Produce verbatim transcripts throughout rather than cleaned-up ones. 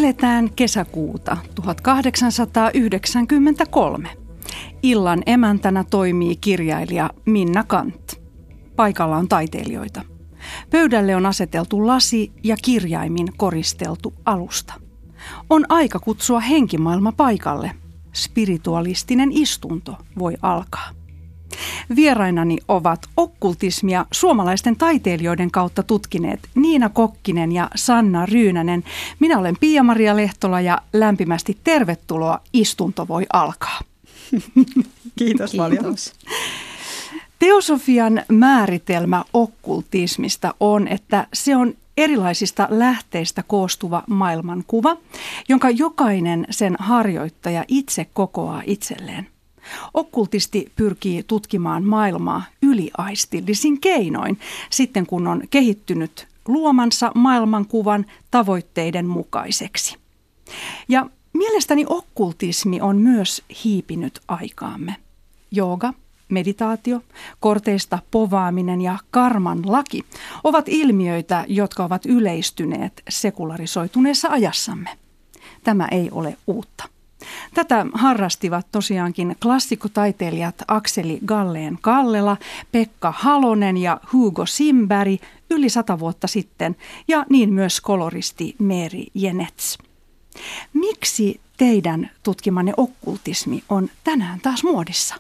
Eletään kesäkuuta tuhatkahdeksansataayhdeksänkymmentäkolme. Illan emäntänä toimii kirjailija Minna Canth. Paikalla on taiteilijoita. Pöydälle on aseteltu lasi ja kirjaimin koristeltu alusta. On aika kutsua henkimaailma paikalle. Spiritualistinen istunto voi alkaa. Vierainani ovat okkultismia suomalaisten taiteilijoiden kautta tutkineet Niina Kokkinen ja Sanna Ryynänen. Minä olen Pia-Maria Lehtola ja lämpimästi tervetuloa. Istunto voi alkaa. Kiitos paljon. Teosofian määritelmä okkultismista on, että se on erilaisista lähteistä koostuva maailmankuva, jonka jokainen sen harjoittaja itse kokoaa itselleen. Okkultisti pyrkii tutkimaan maailmaa yliaistillisin keinoin, sitten kun on kehittynyt luomansa maailmankuvan tavoitteiden mukaiseksi. Ja mielestäni okkultismi on myös hiipinyt aikaamme. Jooga, meditaatio, korteista povaaminen ja karman laki ovat ilmiöitä, jotka ovat yleistyneet sekularisoituneessa ajassamme. Tämä ei ole uutta. Tätä harrastivat tosiaankin klassikotaiteilijat Akseli Galleen-Kallela, Pekka Halonen ja Hugo Simberg yli sata vuotta sitten ja niin myös koloristi Mary Jenetz. Miksi teidän tutkimanne okkultismi on tänään taas muodissa?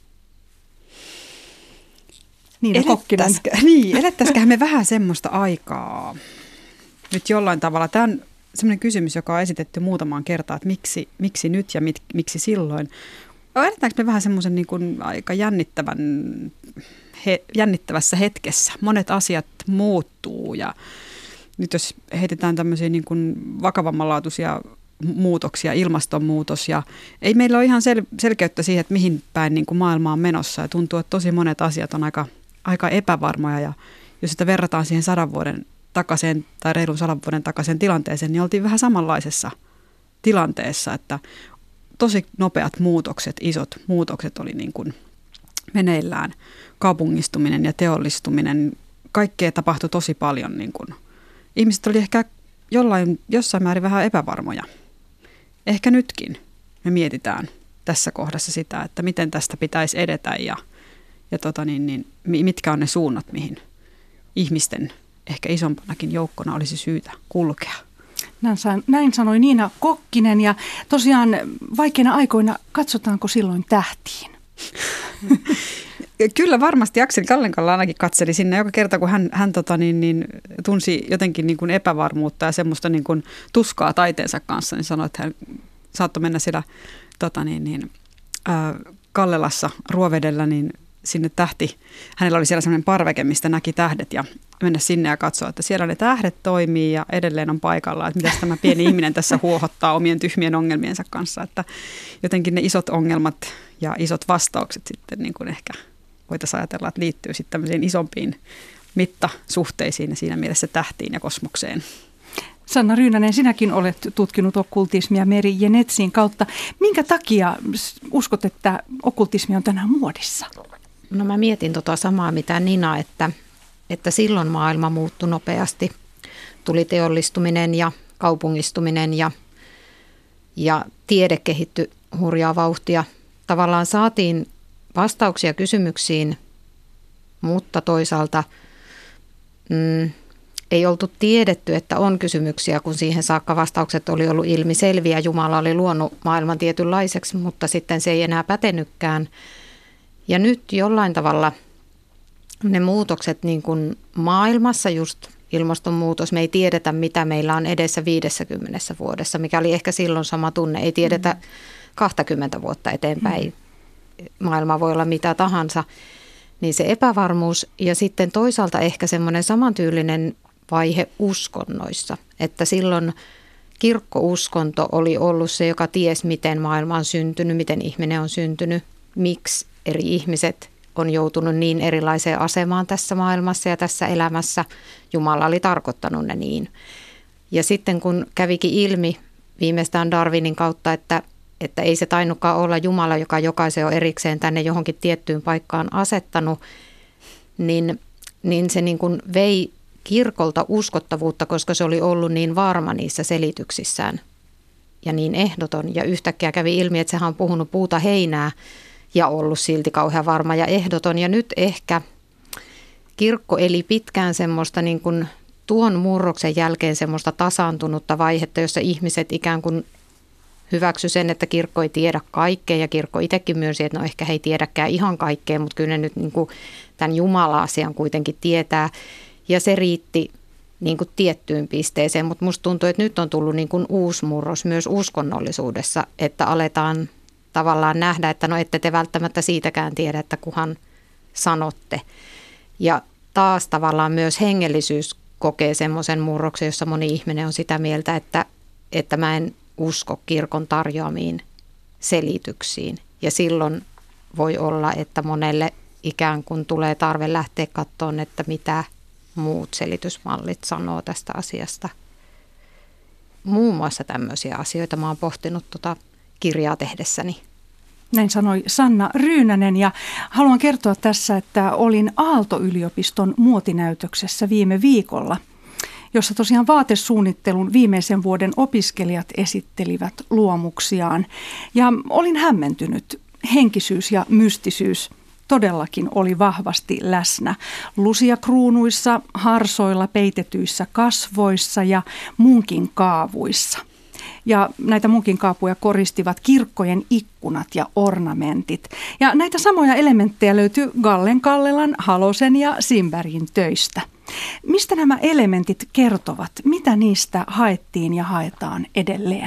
Niina Kokkinen. Niin, elettäisiköhän me vähän semmoista aikaa nyt jollain tavalla. Tämä on sellainen kysymys, joka on esitetty muutamaan kertaan, että miksi, miksi nyt ja mit, miksi silloin. Eletäänkö me vähän semmoisen niin kuin aika jännittävän, he, jännittävässä hetkessä? Monet asiat muuttuu ja nyt jos heitetään tämmöisiä niin kuin vakavammanlaatuisia muutoksia, ilmastonmuutos ja ei meillä ole ihan sel, selkeyttä siihen, että mihin päin niin kuin maailma on menossa ja tuntuu, että tosi monet asiat on aika, aika epävarmoja ja jos sitä verrataan siihen sadan vuoden takaisin tai reilun sadan vuoden takaisin tilanteeseen, niin oltiin vähän samanlaisessa tilanteessa, että tosi nopeat muutokset, isot muutokset oli niin kuin meneillään. Kaupungistuminen ja teollistuminen, kaikkea tapahtui tosi paljon. Niin kuin. Ihmiset oli ehkä jollain, jossain määrin vähän epävarmoja. Ehkä nytkin me mietitään tässä kohdassa sitä, että miten tästä pitäisi edetä ja, ja tota niin, niin, mitkä on ne suunnat, mihin ihmisten ehkä isompanakin joukkona olisi syytä kulkea. Näin sanoi Niina Kokkinen ja tosiaan vaikeina aikoina katsotaanko silloin tähtiin? Kyllä varmasti Akseli Galleen-Kallela ainakin katseli sinne joka kerta, kun hän, hän tota niin, niin, tunsi jotenkin niin kuin epävarmuutta ja semmoista niin kuin tuskaa taiteensa kanssa, niin sanoi, että hän saattoi mennä siellä tota niin, niin, äh, Kallelassa Ruovedellä, niin sinne tähti, hänellä oli siellä sellainen parveke, mistä näki tähdet ja mennä sinne ja katsoa, että siellä ne tähdet toimii ja edelleen on paikalla, että mitäs tämä pieni ihminen tässä huohottaa omien tyhmien ongelmiensa kanssa, että jotenkin ne isot ongelmat ja isot vastaukset sitten niin kuin ehkä voitaisiin ajatella, että liittyy sitten tämmöisiin isompiin mittasuhteisiin ja siinä mielessä tähtiin ja kosmokseen. Sanna Ryynänen, sinäkin olet tutkinut okkultismia Mary Jenetzin kautta. Minkä takia uskot, että okkultismi on tänään muodissa? No mä mietin tota samaa mitä Nina, että, että silloin maailma muuttui nopeasti. Tuli teollistuminen ja kaupungistuminen ja, ja tiede kehittyi hurjaa vauhtia. Tavallaan saatiin vastauksia kysymyksiin, mutta toisaalta mm, ei oltu tiedetty, että on kysymyksiä, kun siihen saakka vastaukset oli ollut ilmiselviä. Jumala oli luonut maailman tietynlaiseksi, mutta sitten se ei enää pätenykään. Ja nyt jollain tavalla ne muutokset niin kuin maailmassa, just ilmastonmuutos, me ei tiedetä, mitä meillä on edessä viidessäkymmenessä vuodessa, mikä oli ehkä silloin sama tunne. Ei tiedetä kaksikymmentä vuotta eteenpäin. Maailma voi olla mitä tahansa. Niin se epävarmuus ja sitten toisaalta ehkä semmoinen samantyylinen vaihe uskonnoissa, että silloin kirkkouskonto oli ollut se, joka ties, miten maailma on syntynyt, miten ihminen on syntynyt, miksi eri ihmiset on joutunut niin erilaiseen asemaan tässä maailmassa ja tässä elämässä. Jumala oli tarkoittanut ne niin. Ja sitten kun kävikin ilmi viimeistään Darwinin kautta, että, että ei se tainnutkaan olla Jumala, joka jokaisen on erikseen tänne johonkin tiettyyn paikkaan asettanut, niin, niin se niin kuin vei kirkolta uskottavuutta, koska se oli ollut niin varma niissä selityksissään ja niin ehdoton. Ja yhtäkkiä kävi ilmi, että sehän on puhunut puuta heinää ja ollut silti kauhean varma ja ehdoton. Ja nyt ehkä kirkko eli pitkään semmoista niin kuin tuon murroksen jälkeen semmoista tasaantunutta vaihetta, jossa ihmiset ikään kuin hyväksy sen, että kirkko ei tiedä kaikkea ja kirkko itsekin myönsi, että no ehkä he ei tiedäkään ihan kaikkea, mutta kyllä ne nyt niin kuin tämän Jumala-asian kuitenkin tietää ja se riitti niin kuin tiettyyn pisteeseen, mutta musta tuntuu, että nyt on tullut niin kuin uusi murros myös uskonnollisuudessa, että aletaan tavallaan nähdä, että no ette te välttämättä siitäkään tiedä, että kuhan sanotte. Ja taas tavallaan myös hengellisyys kokee semmoisen murroksen, jossa moni ihminen on sitä mieltä, että, että mä en usko kirkon tarjoamiin selityksiin. Ja silloin voi olla, että monelle ikään kuin tulee tarve lähteä katsomaan, että mitä muut selitysmallit sanoo tästä asiasta. Muun muassa tämmöisiä asioita mä oon pohtinut tuota kirjaa tehdessäni. Näin sanoi Sanna Ryynänen ja haluan kertoa tässä, että olin Aalto-yliopiston muotinäytöksessä viime viikolla, jossa tosiaan vaatesuunnittelun viimeisen vuoden opiskelijat esittelivät luomuksiaan. Ja olin hämmentynyt. Henkisyys ja mystisyys todellakin oli vahvasti läsnä. Lusiakruunuissa, harsoilla peitetyissä kasvoissa ja munkin kaavuissa. Ja näitä munkin kaapuja koristivat kirkkojen ikkunat ja ornamentit. Ja näitä samoja elementtejä löytyy Gallen Kallelan, Halosen ja Simbergin töistä. Mistä nämä elementit kertovat? Mitä niistä haettiin ja haetaan edelleen?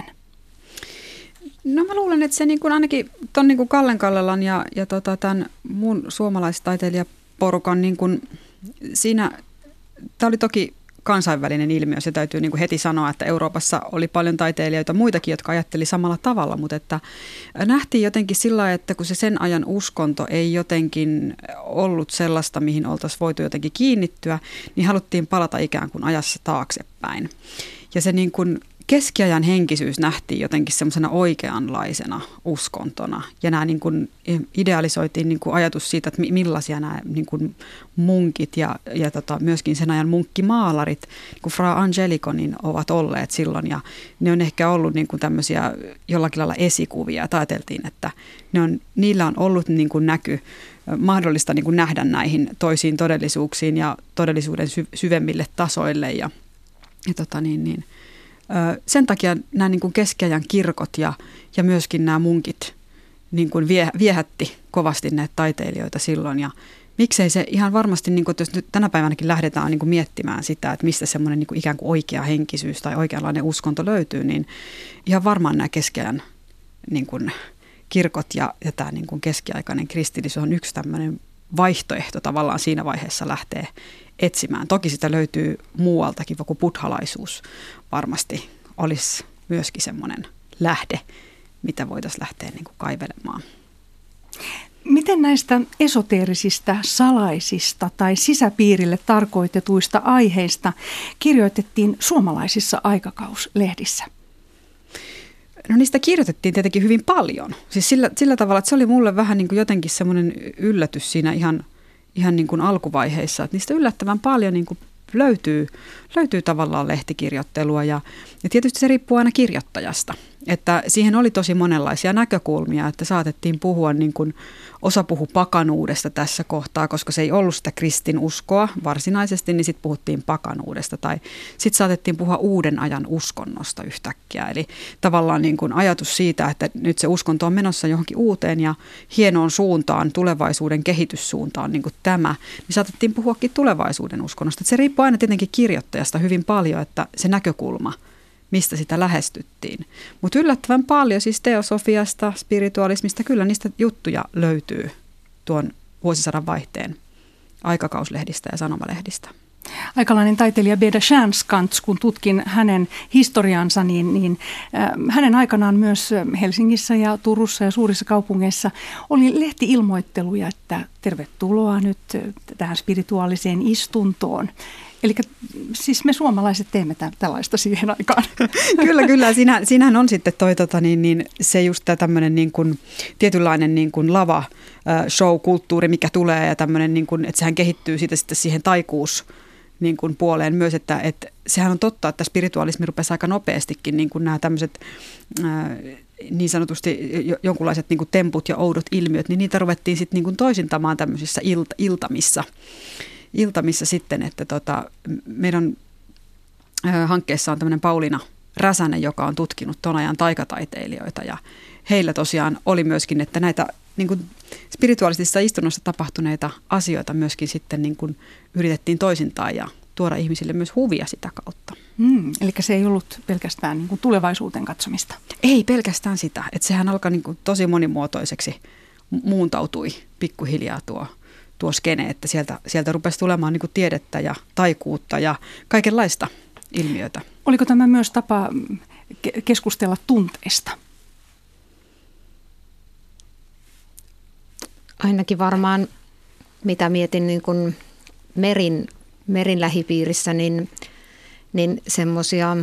No mä luulen, että se niin kuin ainakin tuon niin kuin Gallen Kallelan ja, ja tota tämän muun suomalaistaiteilijaporukan niin kuin siinä, tämä oli toki kansainvälinen ilmiö, se täytyy niin kuin heti sanoa, että Euroopassa oli paljon taiteilijoita muitakin, jotka ajatteli samalla tavalla, mutta että nähtiin jotenkin sillä lailla, että kun se sen ajan uskonto ei jotenkin ollut sellaista, mihin oltaisiin voitu jotenkin kiinnittyä, niin haluttiin palata ikään kuin ajassa taaksepäin. Ja se niin kuin keskiajan henkisyys nähtiin jotenkin semmoisena oikeanlaisena uskontona ja nämä niin kuin idealisoitiin niin kuin ajatus siitä, että millaisia nämä niin kuin munkit ja, ja tota, myöskin sen ajan munkkimaalarit, niin kuin Fra Angelico, niin ovat olleet silloin ja ne on ehkä ollut niin kuin tämmöisiä jollakin lailla esikuvia ja ajateltiin, että ne on, niillä on ollut niin kuin näky mahdollista niin kuin nähdä näihin toisiin todellisuuksiin ja todellisuuden sy- syvemmille tasoille ja, ja tota niin, niin sen takia nämä niin kuin keskiajan kirkot ja, ja myöskin nämä munkit niin kuin vie, viehätti kovasti näitä taiteilijoita silloin. Ja miksei se ihan varmasti, niin kuin, että jos nyt tänä päivänäkin lähdetään niin kuin miettimään sitä, että mistä semmoinen niin kuin ikään kuin oikea henkisyys tai oikeanlainen uskonto löytyy, niin ihan varmaan nämä keskiajan niin kuin kirkot ja, ja tämä niin kuin keskiaikainen kristillisyys on yksi tämmöinen vaihtoehto tavallaan siinä vaiheessa lähtee etsimään. Toki sitä löytyy muualtakin, vaikka buddhalaisuus varmasti olisi myöskin semmoinen lähde, mitä voitaisiin lähteä niin kuin kaivelemaan. Miten näistä esoteerisista, salaisista tai sisäpiirille tarkoitetuista aiheista kirjoitettiin suomalaisissa aikakauslehdissä? No niistä kirjoitettiin tietenkin hyvin paljon. Siis sillä, sillä tavalla, että se oli mulle vähän niin kuin jotenkin semmoinen yllätys siinä ihan, ihan niin kuin alkuvaiheissa, että niistä yllättävän paljon niin kuin löytyy, löytyy tavallaan lehtikirjoittelua ja, ja tietysti se riippuu aina kirjoittajasta. Että siihen oli tosi monenlaisia näkökulmia, että saatettiin puhua, niin kuin osa puhui pakanuudesta tässä kohtaa, koska se ei ollut sitä kristinuskoa varsinaisesti, niin sitten puhuttiin pakanuudesta. Tai sitten saatettiin puhua uuden ajan uskonnosta yhtäkkiä. Eli tavallaan niin kuin ajatus siitä, että nyt se uskonto on menossa johonkin uuteen ja hienoon suuntaan, tulevaisuuden kehityssuuntaan, niin kuin tämä, niin saatettiin puhuakin tulevaisuuden uskonnosta. Että se riippuu aina tietenkin kirjoittajasta hyvin paljon, että se näkökulma, mistä sitä lähestyttiin. Mutta yllättävän paljon siis teosofiasta, spiritualismista, kyllä niistä juttuja löytyy tuon vuosisadan vaihteen aikakauslehdistä ja sanomalehdistä. Aikalainen taiteilija Beda Stjernskans, kun tutkin hänen historiansa, niin, niin äh, hänen aikanaan myös Helsingissä ja Turussa ja suurissa kaupungeissa oli lehti-ilmoitteluja, että tervetuloa nyt tähän spirituaaliseen istuntoon. Eli siis me suomalaiset teemme tämän, tällaista siihen aikaan. Kyllä, kyllä. Siinä, siinähän on sitten toi, tota, niin, niin, se just tämmöinen niin kuin, tietynlainen niin kuin lava show-kulttuuri, mikä tulee ja tämmöinen, niin kuin, että sehän kehittyy siitä sitten siihen taikuus niin kuin puoleen myös, että, että sehän on totta, että spiritualismi rupesi aika nopeastikin niin kuin nämä tämmöiset ää, niin sanotusti jonkunlaiset niin kuin temput ja oudot ilmiöt, niin niitä ruvettiin sitten niin kuin toisintamaan tämmöisissä ilta, iltamissa, iltamissa sitten, että tota, meidän ää, hankkeessa on tämmöinen Pauliina Räsänen, joka on tutkinut ton ajan taikataiteilijoita ja heillä tosiaan oli myöskin, että näitä niin kuin spirituaalisissa istunnossa tapahtuneita asioita myöskin sitten niin kuin yritettiin toisintaa ja tuoda ihmisille myös huvia sitä kautta. Mm, eli se ei ollut pelkästään niin kuin tulevaisuuteen katsomista. Ei pelkästään sitä, että sehän alkoi niin kuin tosi monimuotoiseksi, muuntautui pikkuhiljaa tuo, tuo skene, että sieltä, sieltä rupesi tulemaan niin kuin tiedettä ja taikuutta ja kaikenlaista ilmiötä. Oliko tämä myös tapa keskustella tunteista? Ainakin varmaan, mitä mietin niin kuin merin, merin lähipiirissä, niin, niin semmoisia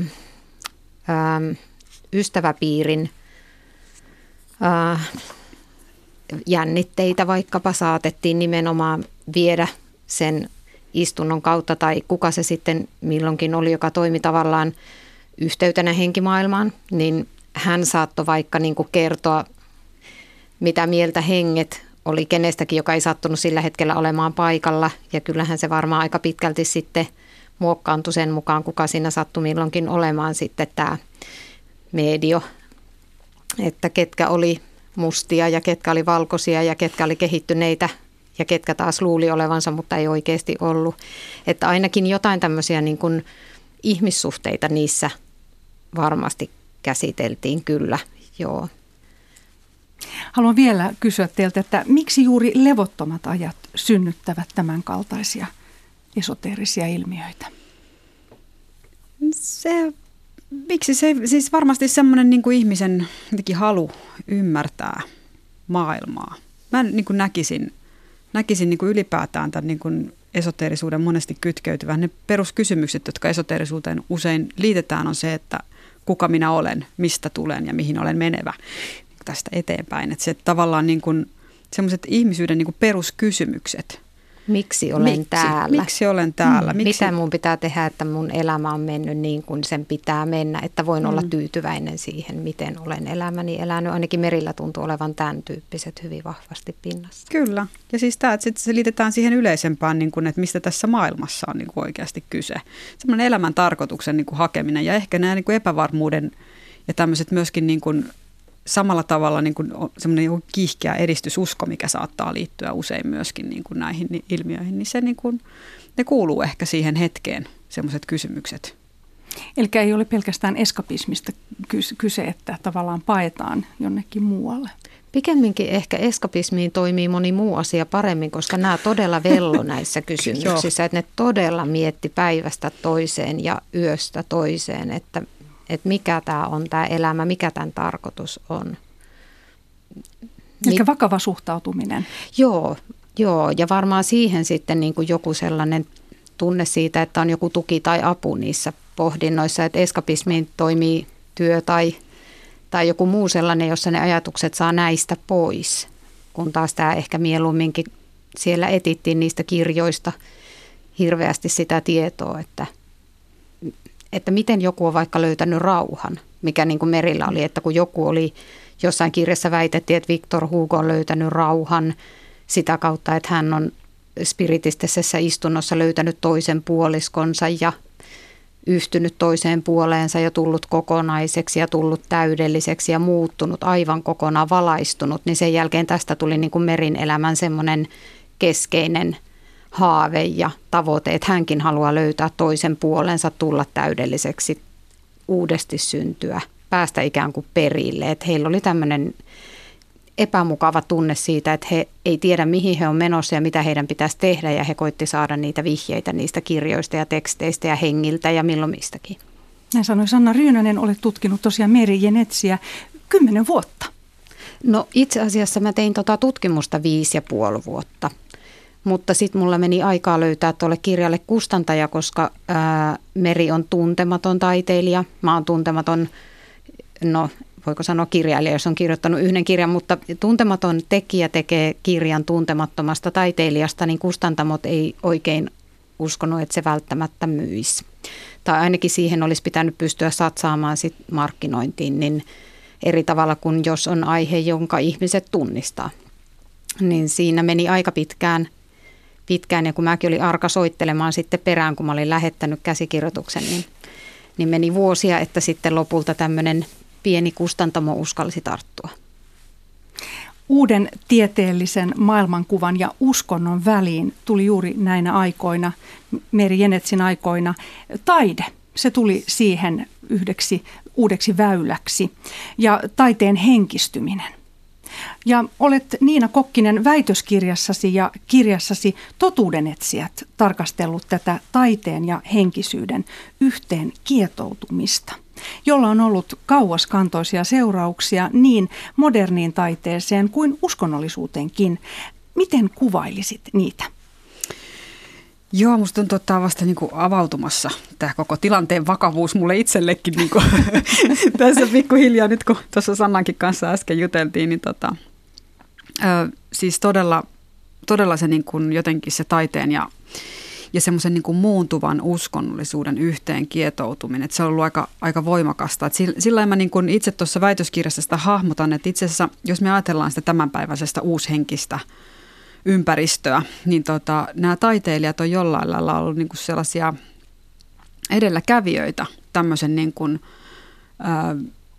ystäväpiirin ää, jännitteitä vaikkapa saatettiin nimenomaan viedä sen istunnon kautta tai kuka se sitten milloinkin oli, joka toimi tavallaan yhteytenä henkimaailmaan, niin hän saattoi vaikka niin kuin kertoa, mitä mieltä henget oli kenestäkin, joka ei sattunut sillä hetkellä olemaan paikalla. Ja kyllähän se varmaan aika pitkälti sitten muokkaantui sen mukaan, kuka siinä sattui milloinkin olemaan sitten tämä medio. Että ketkä oli mustia ja ketkä oli valkoisia ja ketkä oli kehittyneitä ja ketkä taas luuli olevansa, mutta ei oikeasti ollut. Että ainakin jotain tämmöisiä niin kuin ihmissuhteita niissä varmasti käsiteltiin kyllä, joo. Haluan vielä kysyä teiltä, että miksi juuri levottomat ajat synnyttävät tämän kaltaisia esoteerisia ilmiöitä? Se, miksi se, siis varmasti semmoinen niin kuin ihmisen jotenkin halu ymmärtää maailmaa. Mä niin kuin näkisin, näkisin niin kuin ylipäätään tämän niin kuin esoteerisuuden monesti kytkeytyvän. Ne peruskysymykset, jotka esoteerisuuteen usein liitetään, on se, että kuka minä olen, mistä tulen ja mihin olen menevä tästä eteenpäin. Että se tavallaan niin kuin semmoiset ihmisyyden niin kuin peruskysymykset. Miksi olen miksi, täällä? Miksi olen täällä? Miksi? Mitä mun pitää tehdä, että mun elämä on mennyt niin kuin sen pitää mennä, että voin mm. olla tyytyväinen siihen, miten olen elämäni elänyt. Ainakin merillä tuntuu olevan tämän tyyppiset hyvin vahvasti pinnassa. Kyllä. Ja siis tämä, että se liitetään siihen yleisempään, niin kuin, että mistä tässä maailmassa on niin kuin oikeasti kyse. Semmoinen elämän tarkoituksen niin kuin hakeminen ja ehkä nämä niin kuin epävarmuuden ja tämmöiset myöskin niin kuin samalla tavalla niin kuin semmoinen kiihkeä edistysusko, mikä saattaa liittyä usein myöskin niin kuin näihin ilmiöihin, niin se niin kuin, ne kuuluu ehkä siihen hetkeen, semmoiset kysymykset. Eli ei ole pelkästään eskapismista kyse, että tavallaan paetaan jonnekin muualle. Pikemminkin ehkä eskapismiin toimii moni muu asia paremmin, koska nämä todella vello näissä kysymyksissä, että ne todella mietti päivästä toiseen ja yöstä toiseen, että että mikä tämä on tämä elämä, mikä tämän tarkoitus on. Eli vakava suhtautuminen. Joo, joo, ja varmaan siihen sitten niin kuin joku sellainen tunne siitä, että on joku tuki tai apu niissä pohdinnoissa, että eskapismiin toimii työ tai, tai joku muu sellainen, jossa ne ajatukset saa näistä pois, kun taas tämä ehkä mieluumminkin siellä etittiin niistä kirjoista hirveästi sitä tietoa, että että miten joku on vaikka löytänyt rauhan, mikä niin kuin merillä oli, että kun joku oli jossain kirjassa väitettiin, että Victor Hugo on löytänyt rauhan sitä kautta, että hän on spiritistisessä istunnossa löytänyt toisen puoliskonsa ja yhtynyt toiseen puoleensa ja tullut kokonaiseksi ja tullut täydelliseksi ja muuttunut, aivan kokonaan valaistunut, niin sen jälkeen tästä tuli niin kuin merin elämän semmoinen keskeinen haave ja tavoite, että hänkin haluaa löytää toisen puolensa, tulla täydelliseksi, uudesti syntyä, päästä ikään kuin perille. Että heillä oli tämmöinen epämukava tunne siitä, että he ei tiedä mihin he on menossa ja mitä heidän pitäisi tehdä ja he koitti saada niitä vihjeitä niistä kirjoista ja teksteistä ja hengiltä ja milloin mistäkin. Näin sanoi Sanna Ryynänen, olet tutkinut tosiaan merigenetsiä kymmenen vuotta. No itse asiassa mä tein tota tutkimusta viisi ja puoli vuotta. Mutta sitten mulla meni aikaa löytää tuolle kirjalle kustantaja, koska ää, Meri on tuntematon taiteilija. Mä oon tuntematon, no voiko sanoa kirjailija, jos on kirjoittanut yhden kirjan, mutta tuntematon tekijä tekee kirjan tuntemattomasta taiteilijasta, niin kustantamot ei oikein uskonut, että se välttämättä myisi. Tai ainakin siihen olisi pitänyt pystyä satsaamaan sit markkinointiin niin eri tavalla kuin jos on aihe, jonka ihmiset tunnistaa. Niin siinä meni aika pitkään, pitkään ja kun mäkin olin arka soittelemaan sitten perään, kun mä olin lähettänyt käsikirjoituksen, niin, niin meni vuosia, että sitten lopulta tämmöinen pieni kustantamo uskalsi tarttua. Uuden tieteellisen maailmankuvan ja uskonnon väliin tuli juuri näinä aikoina, Meri Jenetsin aikoina, taide. Se tuli siihen yhdeksi uudeksi väyläksi ja taiteen henkistyminen. Ja olet Niina Kokkinen väitöskirjassasi ja kirjassasi Totuudenetsijät tarkastellut tätä taiteen ja henkisyyden yhteen kietoutumista, jolla on ollut kauaskantoisia seurauksia niin moderniin taiteeseen kuin uskonnollisuuteenkin. Miten kuvailisit niitä? Joo, musta tuntuu, että tämä on vasta niin kuin avautumassa tämä koko tilanteen vakavuus mulle itsellekin niin kuin tässä pikkuhiljaa nyt, kun tuossa Sannankin kanssa äsken juteltiin, niin tota, ö, siis todella, todella se niin kuin jotenkin se taiteen ja, ja semmoisen niin kuin muuntuvan uskonnollisuuden yhteen kietoutuminen, että se on ollut aika, aika voimakasta. Et sillä, sillä mä niin kuin itse tuossa väitöskirjassa sitä hahmotan, että itse asiassa jos me ajatellaan sitä tämänpäiväisestä uushenkistä ympäristöä, niin tota, nämä taiteilijat on jollain lailla ollut niin kuin sellaisia edelläkävijöitä tämmöisen niin kuin, ää,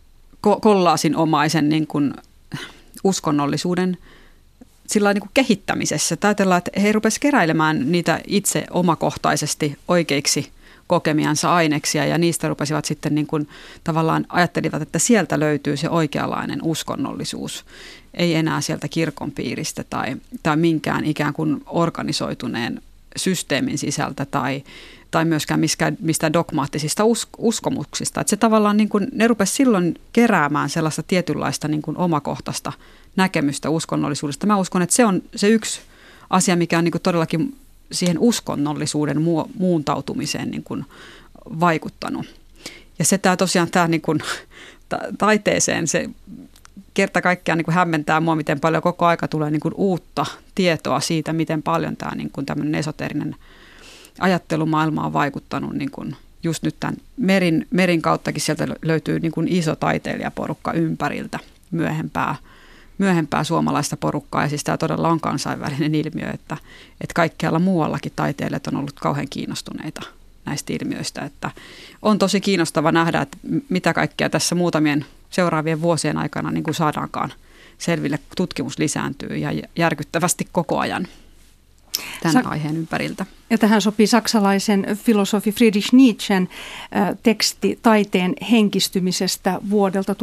kollaasinomaisen niin kuin uskonnollisuuden sillä niin kuin kehittämisessä. Ajatellaan, että he rupesivat keräilemään niitä itse omakohtaisesti oikeiksi kokemiansa aineksia ja niistä rupesivat sitten niin kuin tavallaan ajattelivat, että sieltä löytyy se oikeanlainen uskonnollisuus. Ei enää sieltä kirkon piiristä tai, tai minkään ikään kuin organisoituneen systeemin sisältä tai, tai myöskään mistään, mistään dogmaattisista us, uskomuksista. Että se tavallaan niin kuin, ne rupesivat silloin keräämään sellaista tietynlaista niin kuin omakohtaista näkemystä uskonnollisuudesta. Mä uskon, että se on se yksi asia, mikä on niin kuin todellakin siihen uskonnollisuuden muuntautumiseen niin kuin vaikuttanut. Ja se tämä tosiaan tämä niin kuin taiteeseen, se kerta kaikkiaan niin kuin hämmentää mua, miten paljon koko aika tulee niin kuin uutta tietoa siitä, miten paljon tämä niin kuin tämmöinen esoterinen ajattelumaailma on vaikuttanut niin kuin just nyt tämän merin, merin kauttakin sieltä löytyy niin kuin iso taiteilijaporukka ympäriltä myöhempää, myöhempää suomalaista porukkaa. Ja siis tämä todella on kansainvälinen ilmiö, että, että kaikkialla muuallakin taiteilijat on ollut kauhean kiinnostuneita näistä ilmiöistä. Että on tosi kiinnostava nähdä, että mitä kaikkea tässä muutamien seuraavien vuosien aikana niin kuin saadaankaan selville. Tutkimus lisääntyy ja järkyttävästi koko ajan tämän Sa- aiheen ympäriltä. Ja tähän sopii saksalaisen filosofi Friedrich Nietzschen teksti taiteen henkistymisestä vuodelta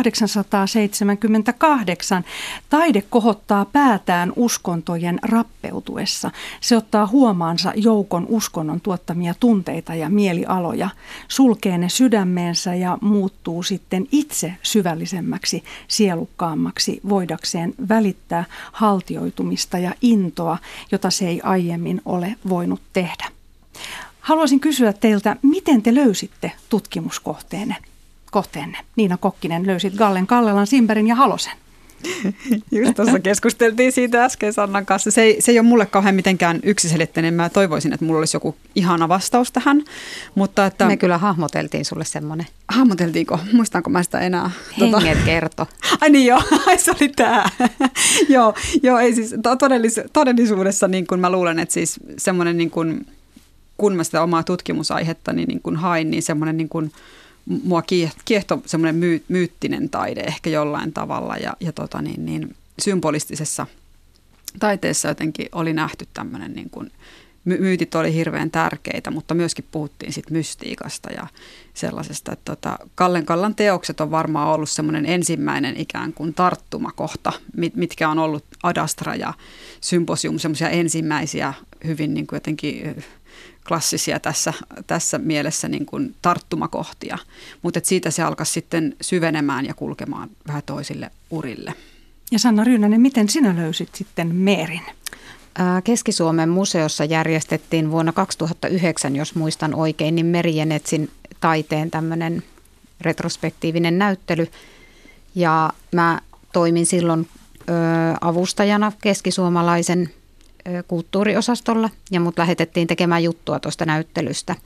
tuhatkahdeksansataaseitsemänkymmentäkahdeksan. Taide kohottaa päätään uskontojen rappeutuessa. Se ottaa huomaansa joukon uskonnon tuottamia tunteita ja mielialoja, sulkee ne sydämeensä ja muuttuu sitten itse syvällisemmäksi, sielukkaammaksi, voidakseen välittää haltioitumista ja intoa, jota se ei aiemmin ole voinut tehdä. Haluaisin kysyä teiltä, miten te löysitte tutkimuskohteenne? Kohteenne. Niina Kokkinen, löysit Gallen, Kallelan, Simbergin ja Halosen. Just tuossa keskusteltiin siitä äsken Sannan kanssa. Se ei, se ei ole mulle kauhean mitenkään yksiselitteinen. Mä toivoisin, että mulla olisi joku ihana vastaus tähän. Mutta että, me kyllä hahmoteltiin sulle semmoinen. Hahmoteltiinko? Muistanko mä sitä enää? Henget tota... kerto. Ai niin joo, se oli tää. joo, joo, ei siis todellis- todellisuudessa niin kun mä luulen, että siis semmoinen niin kun, kun mä sitä omaa tutkimusaihetta niin, niin kun hain, niin semmoinen niin kun mua kiehtoi semmoinen myy, myyttinen taide ehkä jollain tavalla ja, ja tota niin, niin, symbolistisessa taiteessa jotenkin oli nähty tämmöinen, niin kuin, my, myytit oli hirveän tärkeitä, mutta myöskin puhuttiin sit mystiikasta ja sellaisesta, että tota, Gallen Kallan teokset on varmaan ollut semmoinen ensimmäinen ikään kuin tarttumakohta, mit, mitkä on ollut Ad Astra ja Symposium, semmoisia ensimmäisiä hyvin niin kuin jotenkin klassisia tässä, tässä mielessä niin kuin tarttumakohtia, mutta siitä se alkaa sitten syvenemään ja kulkemaan vähän toisille urille. Ja Sanna Ryynänen, miten sinä löysit sitten Meerin? Keski-Suomen museossa järjestettiin vuonna kaksituhattayhdeksän, jos muistan oikein, niin Meri Jenetsin taiteen tämmöinen retrospektiivinen näyttely. Ja mä toimin silloin ö, avustajana keskisuomalaisen kulttuuriosastolla ja mut lähetettiin tekemään juttua tuosta näyttelystä.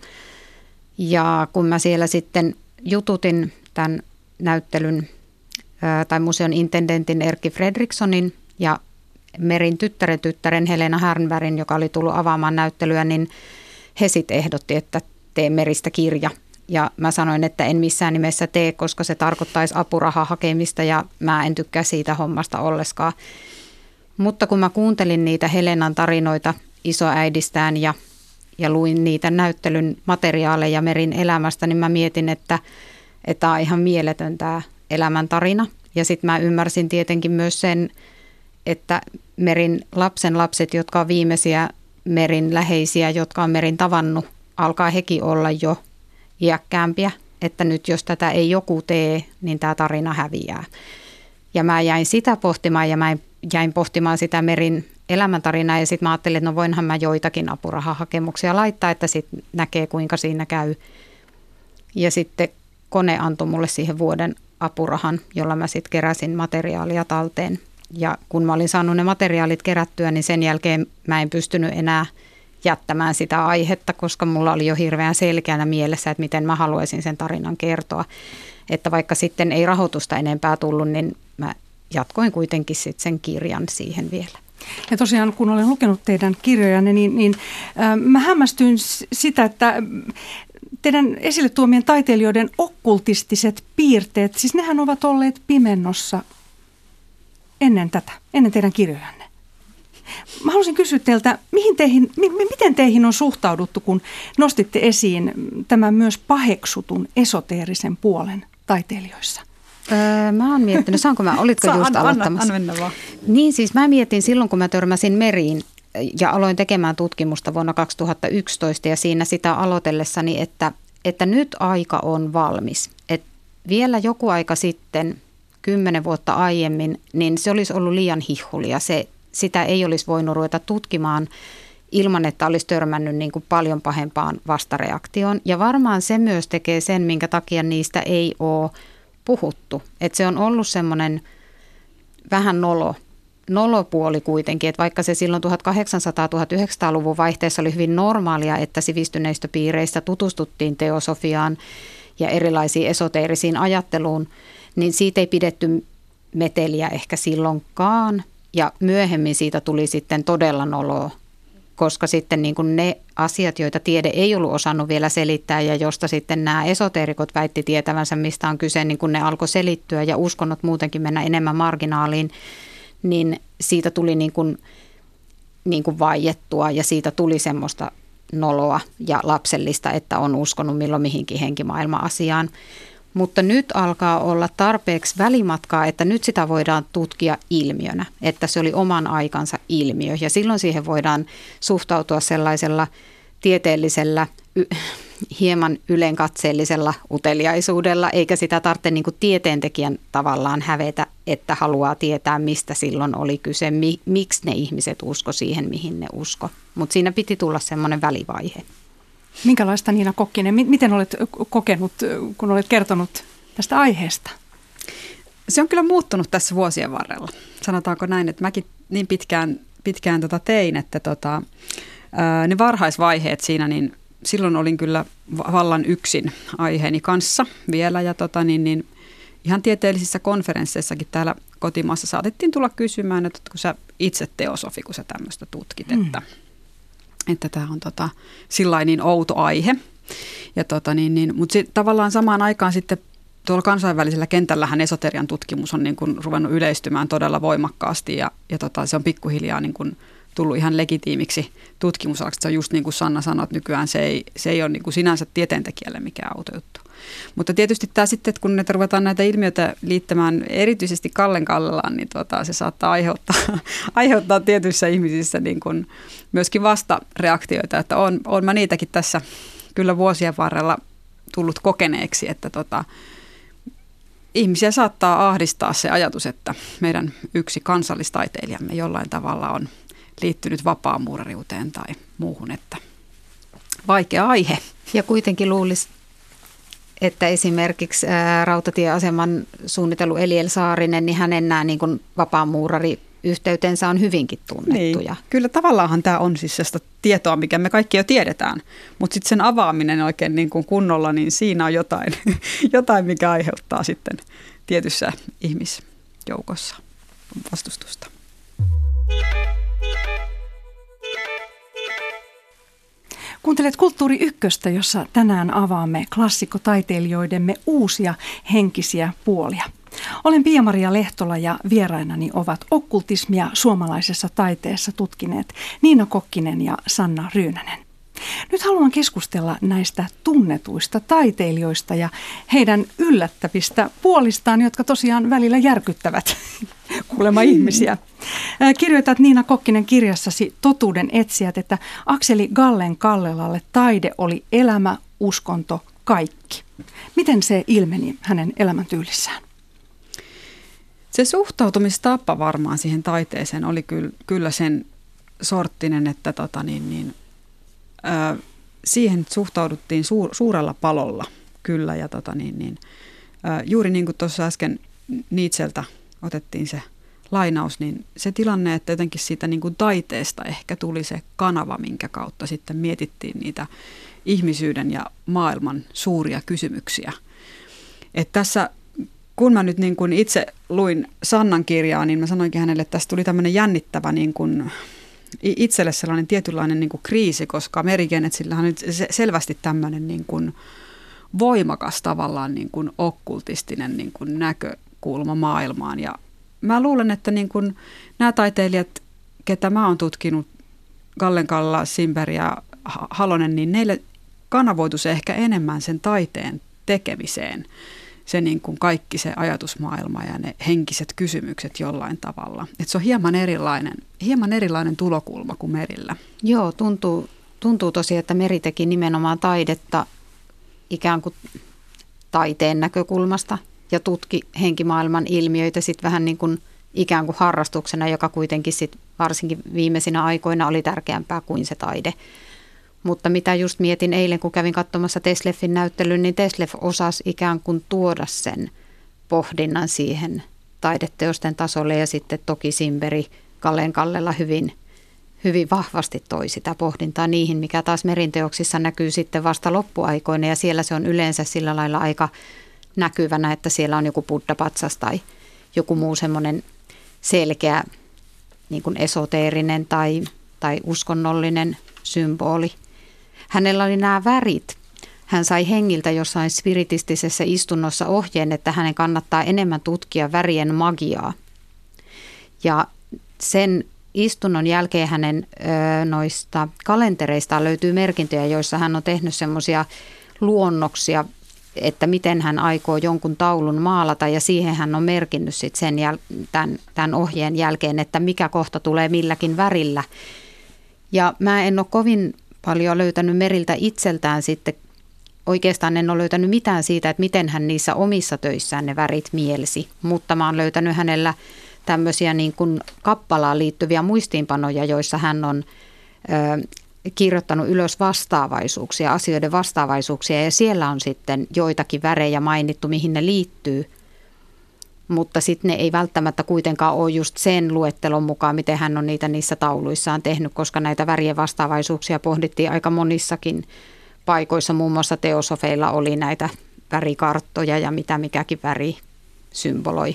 Ja kun mä siellä sitten jututin tämän näyttelyn tai museon intendentin Erkki Fredrikssonin ja Merin tyttären tyttären Helena Härnbergin, joka oli tullut avaamaan näyttelyä, niin he sitten ehdotti, että tee Meristä kirja. Ja mä sanoin, että en missään nimessä tee, koska se tarkoittaisi apurahaa hakemista ja mä en tykkää siitä hommasta olleskaan. Mutta kun mä kuuntelin niitä Helenan tarinoita isoäidistään ja, ja luin niitä näyttelyn materiaaleja Merin elämästä, niin mä mietin, että tämä on ihan mieletön tämä elämäntarina. Ja sitten mä ymmärsin tietenkin myös sen, että Merin lapsen lapset, jotka on viimeisiä Merin läheisiä, jotka on Merin tavannut, alkaa hekin olla jo iäkkäämpiä, että nyt jos tätä ei joku tee, niin tämä tarina häviää. Ja mä jäin sitä pohtimaan ja mä jäin pohtimaan sitä Merin elämäntarinaa ja sitten mä ajattelin, että no voinhan mä joitakin apurahahakemuksia laittaa, että sitten näkee kuinka siinä käy. Ja sitten kone antoi mulle siihen vuoden apurahan, jolla mä sitten keräsin materiaalia talteen. Ja kun mä olin saanut ne materiaalit kerättyä, niin sen jälkeen mä en pystynyt enää jättämään sitä aihetta, koska mulla oli jo hirveän selkeänä mielessä, että miten mä haluaisin sen tarinan kertoa. Että vaikka sitten ei rahoitusta enempää tullut, niin mä jatkoin kuitenkin sitten sen kirjan siihen vielä. Ja tosiaan, kun olen lukenut teidän kirjojanne, niin, niin äh, mä hämmästyin sitä, että teidän esille tuomien taiteilijoiden okkultistiset piirteet, siis nehän ovat olleet pimennossa ennen tätä, ennen teidän kirjojanne. Mä haluaisin kysyä teiltä, mihin teihin, mi, miten teihin on suhtauduttu, kun nostitte esiin tämän myös paheksutun esoteerisen puolen taiteilijoissa? Öö, mä oon miettinyt, saanko mä, olitko Saa, just anna, aloittamassa? Anna, anna mennä vaan. Niin siis mä mietin silloin, kun mä törmäsin Meriin ja aloin tekemään tutkimusta vuonna kaksituhattayksitoista ja siinä sitä aloitellessani, että, että nyt aika on valmis. Et vielä joku aika sitten, kymmenen vuotta aiemmin, niin se olisi ollut liian hihhulia. Se, sitä ei olisi voinut ruveta tutkimaan ilman, että olisi törmännyt niin kuin paljon pahempaan vastareaktioon. Ja varmaan se myös tekee sen, minkä takia niistä ei ole puhuttu. Että se on ollut semmoinen vähän nolo, nolopuoli kuitenkin, että vaikka se silloin tuhatkahdeksansataa-tuhatyhdeksänsataaluvun vaihteessa oli hyvin normaalia, että sivistyneistä piireistä tutustuttiin teosofiaan ja erilaisiin esoteerisiin ajatteluun, niin siitä ei pidetty meteliä ehkä silloinkaan. Ja myöhemmin siitä tuli sitten todella noloa, koska sitten niin kuin ne asiat, joita tiede ei ollut osannut vielä selittää ja josta sitten nämä esoteerikot väitti tietävänsä, mistä on kyse, niin kun ne alkoi selittyä ja uskonnot muutenkin mennä enemmän marginaaliin, niin siitä tuli niin kuin, niin kuin vaiettua ja siitä tuli semmoista noloa ja lapsellista, että on uskonut milloin mihinkin henkimaailma-asiaan. Mutta nyt alkaa olla tarpeeksi välimatkaa, että nyt sitä voidaan tutkia ilmiönä, että se oli oman aikansa ilmiö. Ja silloin siihen voidaan suhtautua sellaisella tieteellisellä, y- hieman ylenkatseellisella uteliaisuudella, eikä sitä tarvitse niin kuin tieteentekijän tavallaan hävetä, että haluaa tietää, mistä silloin oli kyse, mi- miksi ne ihmiset usko siihen, mihin ne usko. Mutta siinä piti tulla semmoinen välivaihe. Minkälaista, Niina Kokkinen, miten olet kokenut, kun olet kertonut tästä aiheesta? Se on kyllä muuttunut tässä vuosien varrella. Sanotaanko näin, että mäkin niin pitkään, pitkään tota tein, että tota, ää, ne varhaisvaiheet siinä, niin silloin olin kyllä vallan yksin aiheeni kanssa vielä. Ja tota, niin, niin, ihan tieteellisissä konferensseissakin täällä kotimaassa saatettiin tulla kysymään, että kun sä itse teosofi, kun sä tämmöistä tutkit, mm. että että tämä on tota, sillain niin outo aihe. Ja tota, niin, niin, mutta sit, tavallaan samaan aikaan sitten tuolla kansainvälisellä kentällähän esoterian tutkimus on niin kuin ruvennut yleistymään todella voimakkaasti ja, ja tota, se on pikkuhiljaa niin kuin tullut ihan legitiimiksi tutkimusalaksi. Se on just niin kuin Sanna sanoi, että nykyään se ei, se ei ole niin kuin sinänsä tieteentekijälle mikään outo juttu. Mutta tietysti tämä sitten, että kun näitä ruvetaan näitä ilmiöitä liittämään erityisesti Kallen Kallelaan, niin tuota, se saattaa aiheuttaa, aiheuttaa tietyissä ihmisissä niin kuin myöskin vastareaktioita, että on, on mä niitäkin tässä kyllä vuosien varrella tullut kokeneeksi, että tota, ihmisiä saattaa ahdistaa se ajatus, että meidän yksi kansallistaiteilijamme jollain tavalla on liittynyt vapaamuurariuteen tai muuhun, että vaikea aihe. Ja kuitenkin luulisi, että esimerkiksi ää, rautatieaseman suunnitellut Eliel Saarinen, niin hänen nämä niin kuin vapaamuurari yhteytensä on hyvinkin tunnettuja. Niin. Kyllä tavallaanhan tämä on siis sellaista tietoa, mikä me kaikki jo tiedetään, mutta sitten sen avaaminen oikein niin kuin kunnolla, niin siinä on jotain, jotain, mikä aiheuttaa sitten tietyssä ihmisjoukossa vastustusta. Kuuntelet Kulttuuri Ykköstä, jossa tänään avaamme klassikkotaiteilijoidemme uusia henkisiä puolia. Olen Pia-Maria Lehtola ja vierainani ovat okkultismia suomalaisessa taiteessa tutkineet Niina Kokkinen ja Sanna Ryynänen. Nyt haluan keskustella näistä tunnetuista taiteilijoista ja heidän yllättävistä puolistaan, jotka tosiaan välillä järkyttävät kuulemma ihmisiä. Kirjoitat Niina Kokkinen kirjassasi Totuuden etsijät, että Akseli Gallen-Kallelalle taide oli elämä, uskonto, kaikki. Miten se ilmeni hänen elämäntyylissään? Se suhtautumistapa varmaan siihen taiteeseen oli kyllä sen sorttinen, että tota niin, niin, ö, siihen suhtauduttiin suur, suurella palolla kyllä. Ja tota niin, niin, ö, juuri niin kuin tuossa äsken Nietzscheltä otettiin se lainaus, niin se tilanne, että jotenkin siitä niin kuin taiteesta ehkä tuli se kanava, minkä kautta sitten mietittiin niitä ihmisyyden ja maailman suuria kysymyksiä. Että tässä kun mä nyt niin kuin itse luin Sannan kirjaa, niin mä sanoinkin hänelle, että tästä tuli tämmöinen jännittävä niin kuin itselle sellainen tietynlainen niin kuin kriisi, koska Mary Genetsillähän on nyt selvästi tämmöinen niin kuin voimakas tavallaan niin kuin okkultistinen niin kuin näkökulma maailmaan. Ja mä luulen, että niin kuin nämä taiteilijat, ketä mä oon tutkinut, Gallen-Kallela, Simberg ja Halonen, niin neille kanavoitu se ehkä enemmän sen taiteen tekemiseen. Se niin kuin kaikki se ajatusmaailma ja ne henkiset kysymykset jollain tavalla. Että se on hieman erilainen, hieman erilainen tulokulma kuin Merillä. Joo, tuntuu, tuntuu tosi, että Meri teki nimenomaan taidetta ikään kuin taiteen näkökulmasta ja tutki henkimaailman ilmiöitä sitten vähän niin kuin ikään kuin harrastuksena, joka kuitenkin sit varsinkin viimeisinä aikoina oli tärkeämpää kuin se taide. Mutta mitä just mietin eilen, kun kävin katsomassa Tesleffin näyttelyn, niin Tesleff osasi ikään kuin tuoda sen pohdinnan siihen taideteosten tasolle. Ja sitten toki Simberg Gallen-Kallela hyvin, hyvin vahvasti toi sitä pohdintaa niihin, mikä taas Merin teoksissa näkyy sitten vasta loppuaikoina. Ja siellä se on yleensä sillä lailla aika näkyvänä, että siellä on joku buddha-patsas tai joku muu semmoinen selkeä niin kuin esoteerinen tai, tai uskonnollinen symboli. Hänellä oli nämä värit. Hän sai hengiltä jossain spiritistisessä istunnossa ohjeen, että hänen kannattaa enemmän tutkia värien magiaa. Ja sen istunnon jälkeen hänen ö, noista kalentereistaan löytyy merkintöjä, joissa hän on tehnyt semmoisia luonnoksia, että miten hän aikoo jonkun taulun maalata, ja siihen hän on merkinnyt sit sen jäl- tämän, tämän ohjeen jälkeen, että mikä kohta tulee milläkin värillä. Ja mä en ole kovin paljon löytänyt Meriltä itseltään sitten, oikeastaan en ole löytänyt mitään siitä, että miten hän niissä omissa töissään ne värit mielsi, mutta mä oon löytänyt hänellä tämmöisiä niin kuin kappalaan liittyviä muistiinpanoja, joissa hän on ö, kirjoittanut ylös vastaavaisuuksia, asioiden vastaavaisuuksia, ja siellä on sitten joitakin värejä mainittu, mihin ne liittyy. Mutta sitten ne ei välttämättä kuitenkaan ole just sen luettelon mukaan, miten hän on niitä niissä tauluissaan tehnyt, koska näitä värien vastaavaisuuksia pohdittiin aika monissakin paikoissa. Muun muassa teosofeilla oli näitä värikarttoja ja mitä mikäkin väri symboloi.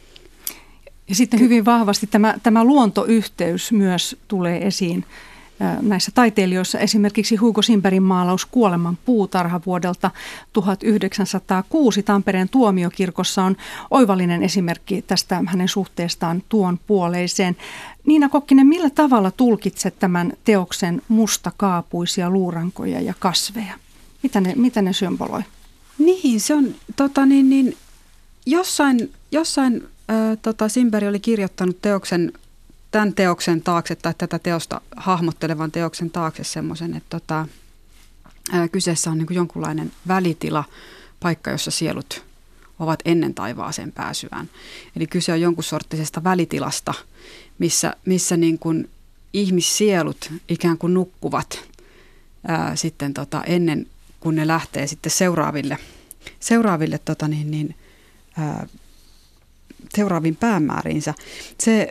Ja sitten hyvin vahvasti tämä, tämä luontoyhteys myös tulee esiin näissä taiteilijoissa. Esimerkiksi Hugo Simbergin maalaus Kuoleman puutarha vuodelta tuhatyhdeksänsataakuusi Tampereen tuomiokirkossa on oivallinen esimerkki tästä hänen suhteestaan tuon puoleiseen. Niina Kokkinen, millä tavalla tulkitset tämän teoksen mustakaapuisia luurankoja ja kasveja? Mitä ne, mitä ne symboloi? Niin, se on tota, niin, niin, jossain, jossain äh, tota, Simberg oli kirjoittanut teoksen tämän teoksen taakse tai tätä teosta hahmottelevan teoksen taakse semmoisen, että tota, ää, kyseessä on niin kuin jonkunlainen välitila, paikka, jossa sielut ovat ennen taivaaseen pääsyään. Eli kyse on jonkun sorttisesta välitilasta, missä, missä niin kuin ihmissielut ikään kuin nukkuvat ää, sitten tota, ennen kuin ne lähtee sitten seuraaville, seuraaville tota niin, niin, ää, seuraaviin päämääriinsä. Se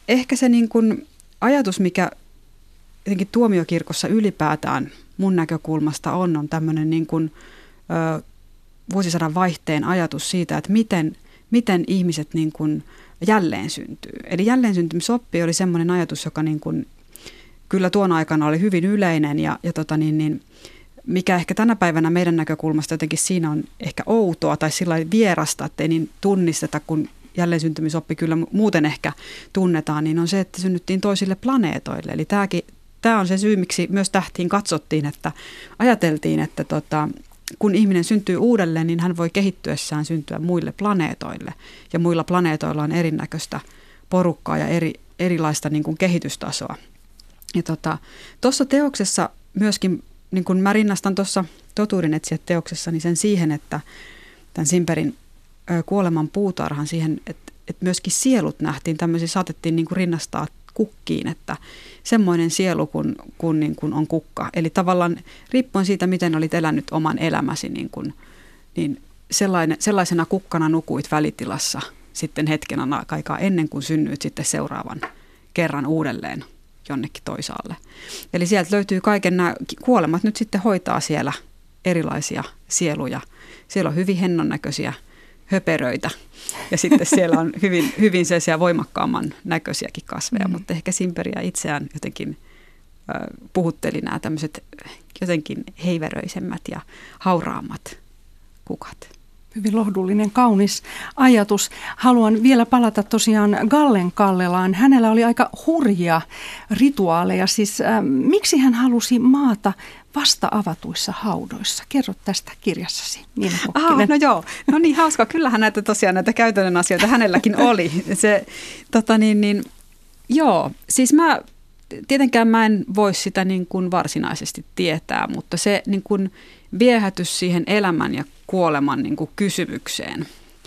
ehkä se niin kuin ajatus, mikä jotenkin tuomiokirkossa ylipäätään mun näkökulmasta on, on tämmöinen niin kuin, ö, vuosisadan vaihteen ajatus siitä, että miten, miten ihmiset niin kuin jälleen syntyy. Eli jälleensyntymysoppi oli semmoinen ajatus, joka niin kuin kyllä tuona aikana oli hyvin yleinen ja, ja tota niin, niin, mikä ehkä tänä päivänä meidän näkökulmasta jotenkin siinä on ehkä outoa tai sillä lailla vierasta, ettei niin tunnisteta, kun jälleensyntymysoppi kyllä muuten ehkä tunnetaan, niin on se, että synnyttiin toisille planeetoille. Eli tämäkin, tämä on se syy, miksi myös tähtiin katsottiin, että ajateltiin, että tota, kun ihminen syntyy uudelleen, niin hän voi kehittyessään syntyä muille planeetoille. Ja muilla planeetoilla on erinäköistä porukkaa ja eri, erilaista niin kuin kehitystasoa. Ja tuossa tota, teoksessa myöskin, niin kuin mä rinnastan tuossa Totuudenetsijät teoksessa, niin sen siihen, että tämän Simperin ö, kuoleman puutarhan siihen, että, että myöskin sielut nähtiin, tämmöisiä saatettiin niin kuin rinnastaa kukkiin, että semmoinen sielu kun, kun, niin kuin on kukka. Eli tavallaan riippuen siitä, miten olit elänyt oman elämäsi, niin, kuin, niin sellainen, sellaisena kukkana nukuit välitilassa sitten hetken aikaa ennen kuin synnyit sitten seuraavan kerran uudelleen jonnekin toisaalle. Eli sieltä löytyy kaiken nämä kuolemat nyt sitten hoitaa siellä erilaisia sieluja. Siellä on hyvin hennon näköisiä höperöitä ja sitten siellä on hyvin, hyvin sellaisia voimakkaamman näköisiäkin kasveja, mm. mutta ehkä Simperiä itseään jotenkin äh, puhutteli nämä tämmöiset jotenkin heiveröisemmät ja hauraammat kukat. Hyvin lohdullinen, kaunis ajatus. Haluan vielä palata tosiaan Gallen Kallelaan. Hänellä oli aika hurjia rituaaleja. Siis äh, miksi hän halusi maata vasta avatuissa haudoissa? Kerro tästä kirjassasi, Niina Kokkinen. Ah, no joo, no niin hauska. Kyllähän näitä tosiaan näitä käytännön asioita hänelläkin oli. Se, tota niin, niin, joo, siis mä tietenkään mä en voi sitä niin kuin varsinaisesti tietää, mutta se niin kuin viehätys siihen elämän ja kuoleman niin kuin kysymykseen,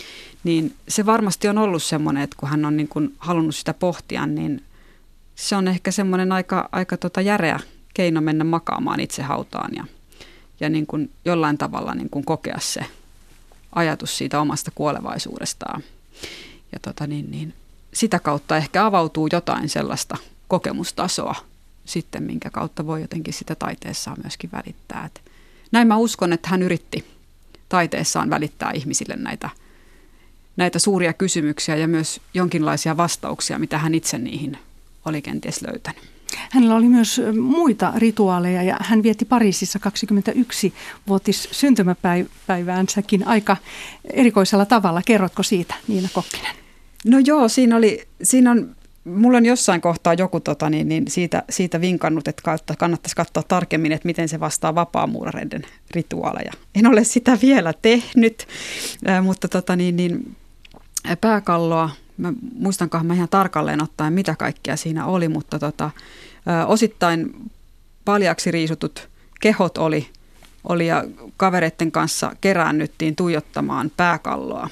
niin se varmasti on ollut semmoinen, että kun hän on niin kuin halunnut sitä pohtia, niin se on ehkä semmoinen aika, aika tota järeä keino mennä makaamaan itse hautaan ja, ja niin kuin jollain tavalla niin kuin kokea se ajatus siitä omasta kuolevaisuudestaan. Ja tota niin, niin, sitä kautta ehkä avautuu jotain sellaista kokemustasoa sitten, minkä kautta voi jotenkin sitä taiteessaan myöskin välittää. Et näin mä uskon, että hän yritti taiteessaan välittää ihmisille näitä, näitä suuria kysymyksiä ja myös jonkinlaisia vastauksia, mitä hän itse niihin oli kenties löytänyt. Hänellä oli myös muita rituaaleja ja hän vietti Pariisissa kaksikymmentäyksivuotis syntymäpäiväänsäkin aika erikoisella tavalla. Kerrotko siitä, Niina Kokkinen? No joo, siinä, oli, siinä on, mulla on jossain kohtaa joku tota, niin, niin siitä, siitä vinkannut, että kannattaisi katsoa tarkemmin, että miten se vastaa vapaamuurareiden rituaaleja. En ole sitä vielä tehnyt, äh, mutta tota, niin, niin, pääkalloa, mä muistankohan mä ihan tarkalleen ottaen, mitä kaikkea siinä oli, mutta tota, äh, osittain paljaksi riisutut kehot oli, oli ja kavereiden kanssa keräännyttiin tuijottamaan pääkalloa,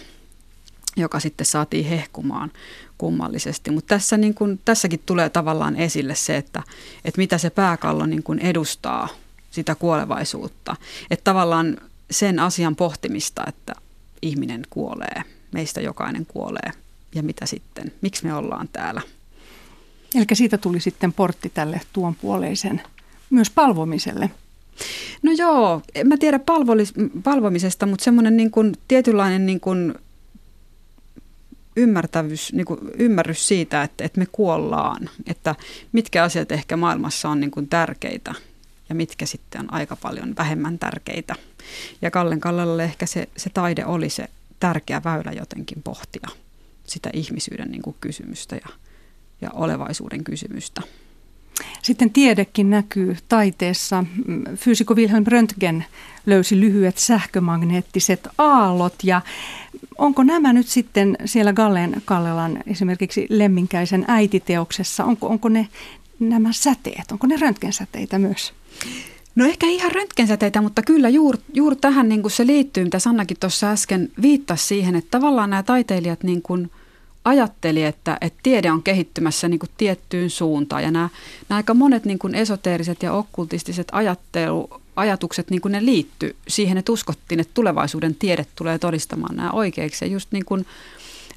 joka sitten saatiin hehkumaan kummallisesti. Mutta tässä niin kun, tässäkin tulee tavallaan esille se, että, että mitä se pääkallo niin kun edustaa sitä kuolevaisuutta. Että tavallaan sen asian pohtimista, että ihminen kuolee, meistä jokainen kuolee ja mitä sitten, miksi me ollaan täällä. Eli siitä tuli sitten portti tälle tuon puoleisen myös palvomiselle. No joo, en mä tiedä palvolis- palvomisesta, mutta semmoinen niin kuin tietynlainen niin kuin ymmärtävyys, niin kuin ymmärrys siitä, että, että me kuollaan, että mitkä asiat ehkä maailmassa on niin kuin tärkeitä ja mitkä sitten on aika paljon vähemmän tärkeitä. Ja Gallen Kallelalle ehkä se, se taide oli se tärkeä väylä jotenkin pohtia sitä ihmisyyden niin kuin kysymystä ja, ja olevaisuuden kysymystä. Sitten tiedekin näkyy taiteessa. Fyysikko Wilhelm Röntgen löysi lyhyet sähkömagneettiset aallot ja onko nämä nyt sitten siellä Gallen Kallelan esimerkiksi Lemminkäisen äititeoksessa, onko, onko ne nämä säteet, onko ne röntgensäteitä myös? No ehkä ihan röntgensäteitä, mutta kyllä juuri, juuri tähän niin kuin se liittyy, mitä Sannakin tuossa äsken viittasi siihen, että tavallaan nämä taiteilijat niin kuin ajatteli, että, että tiede on kehittymässä niin kuin tiettyyn suuntaan ja nämä, nämä aika monet niin kuin esoteeriset ja okkultistiset ajattelu, ajatukset niin kuin ne liittyy siihen, että uskottiin, että tulevaisuuden tiede tulee todistamaan nämä oikeiksi ja just niin kuin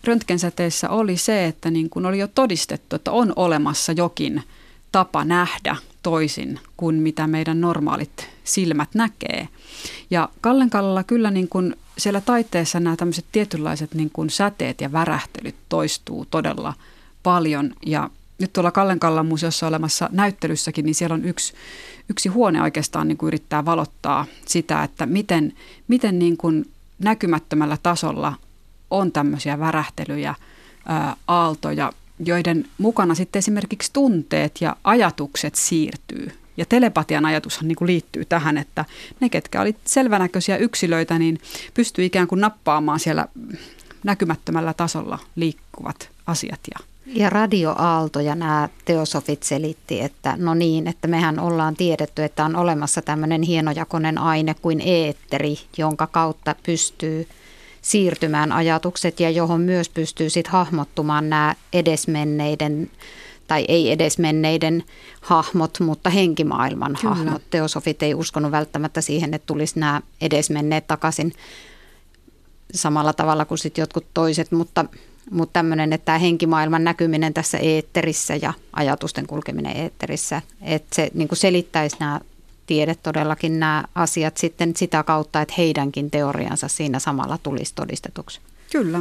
röntgensäteissä oli se, että niin kuin oli jo todistettu, että on olemassa jokin tapa nähdä toisin kuin mitä meidän normaalit silmät näkee. Ja Kallenkallalla kyllä niin kuin siellä taiteessa nämä tämmöiset tietynlaiset niin kuin säteet ja värähtelyt toistuu todella paljon. Ja nyt tuolla Kallenkallan museossa olemassa näyttelyssäkin, niin siellä on yksi, yksi huone oikeastaan niin kuin yrittää valottaa sitä, että miten, miten niin kuin näkymättömällä tasolla on tämmöisiä värähtelyjä, ää, aaltoja, joiden mukana sitten esimerkiksi tunteet ja ajatukset siirtyy. Ja telepatian ajatushan niin kuin liittyy tähän, että ne, ketkä oli selvänäköisiä yksilöitä, niin pystyy ikään kuin nappaamaan siellä näkymättömällä tasolla liikkuvat asiat. Ja, ja radioaaltoja nämä teosofit selitti, että no niin, että mehän ollaan tiedetty, että on olemassa tämmöinen hienojakoinen aine kuin eetteri, jonka kautta pystyy siirtymään ajatukset ja johon myös pystyy sitten hahmottumaan nämä edesmenneiden tai ei edesmenneiden hahmot, mutta henkimaailman Kyllä. hahmot. Teosofit ei uskonut välttämättä siihen, että tulisi nämä edesmenneet takaisin samalla tavalla kuin sitten jotkut toiset, mutta, mutta tämmöinen, että tämä henkimaailman näkyminen tässä eetterissä ja ajatusten kulkeminen eetterissä, että se niin kuin selittäisi nämä tiede todellakin nämä asiat sitten sitä kautta, että heidänkin teoriansa siinä samalla tulisi todistetuksi. Kyllä.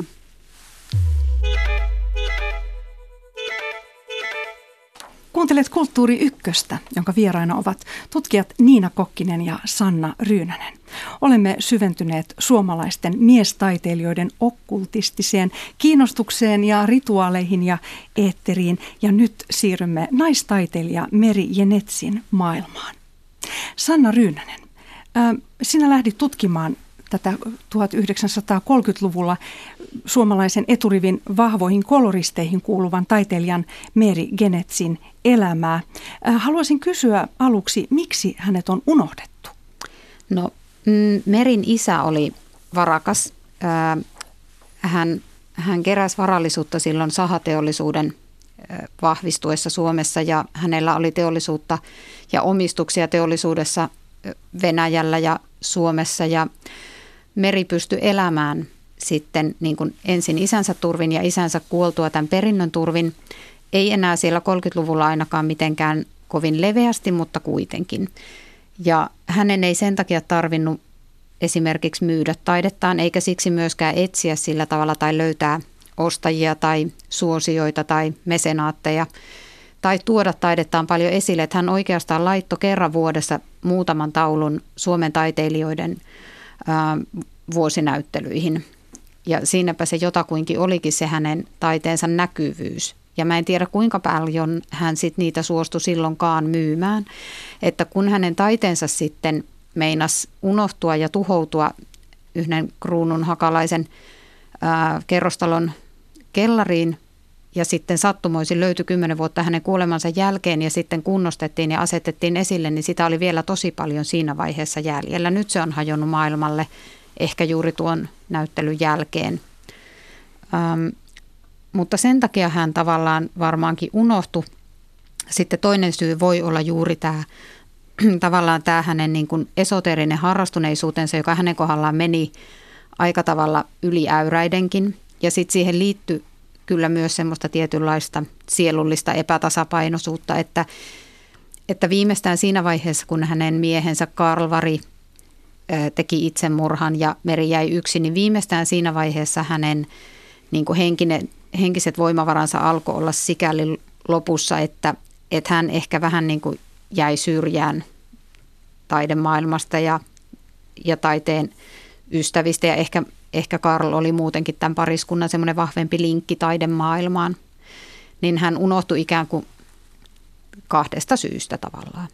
Kuuntelet Kulttuuri Ykköstä, jonka vieraina ovat tutkijat Niina Kokkinen ja Sanna Ryynänen. Olemme syventyneet suomalaisten miestaiteilijoiden okkultistiseen kiinnostukseen ja rituaaleihin ja eetteriin, ja nyt siirrymme naistaiteilija Meri Jenetsin maailmaan. Sanna Ryynänen, sinä lähdit tutkimaan tätä tuhatyhdeksänsataakolmekymmentäluvulla suomalaisen eturivin vahvoihin koloristeihin kuuluvan taiteilijan Meri Jenetsin elämää. Haluaisin kysyä aluksi, miksi hänet on unohdettu? No, Merin isä oli varakas. Hän, hän keräsi varallisuutta silloin sahateollisuuden vahvistuessa Suomessa ja hänellä oli teollisuutta ja omistuksia teollisuudessa Venäjällä ja Suomessa ja Meri pystyi elämään sitten niin kuin ensin isänsä turvin ja isänsä kuoltua tämän perinnön turvin. Ei enää siellä kolmekymmentäluvulla ainakaan mitenkään kovin leveästi, mutta kuitenkin. Ja hänen ei sen takia tarvinnut esimerkiksi myydä taidettaan, eikä siksi myöskään etsiä sillä tavalla tai löytää ostajia tai suosioita tai mesenaatteja tai tuoda taidettaan paljon esille. Että hän oikeastaan laittoi kerran vuodessa muutaman taulun Suomen taiteilijoiden ää, vuosinäyttelyihin. Ja siinäpä se jotakuinkin olikin se hänen taiteensa näkyvyys. Ja mä en tiedä kuinka paljon hän sit niitä suostui silloinkaan myymään. Että kun hänen taiteensa sitten meinasi unohtua ja tuhoutua yhden kruunun hakalaisen ää, kerrostalon kellariin ja sitten sattumoisin löytyi kymmenen vuotta hänen kuolemansa jälkeen ja sitten kunnostettiin ja asetettiin esille, niin sitä oli vielä tosi paljon siinä vaiheessa jäljellä. Nyt se on hajonnut maailmalle ehkä juuri tuon näyttelyn jälkeen. Ähm, mutta sen takia hän tavallaan varmaankin unohtui. Sitten toinen syy voi olla juuri tämä tavallaan tämä hänen niin kuin esoteerinen harrastuneisuutensa, joka hänen kohdallaan meni aika tavalla yliäyräidenkin. Ja sitten siihen liittyi kyllä myös semmoista tietynlaista sielullista epätasapainoisuutta, että, että viimeistään siinä vaiheessa, kun hänen miehensä Karlvari teki itsemurhan ja Meri jäi yksin, niin viimeistään siinä vaiheessa hänen niin kuin henkinen, henkiset voimavaransa alkoi olla sikäli lopussa, että, että hän ehkä vähän niin kuin jäi syrjään taidemaailmasta ja, ja taiteen ystävistä ja ehkä, ehkä Karl oli muutenkin tämän pariskunnan semmoinen vahvempi linkki taidemaailmaan, niin hän unohtui ikään kuin kahdesta syystä tavallaan.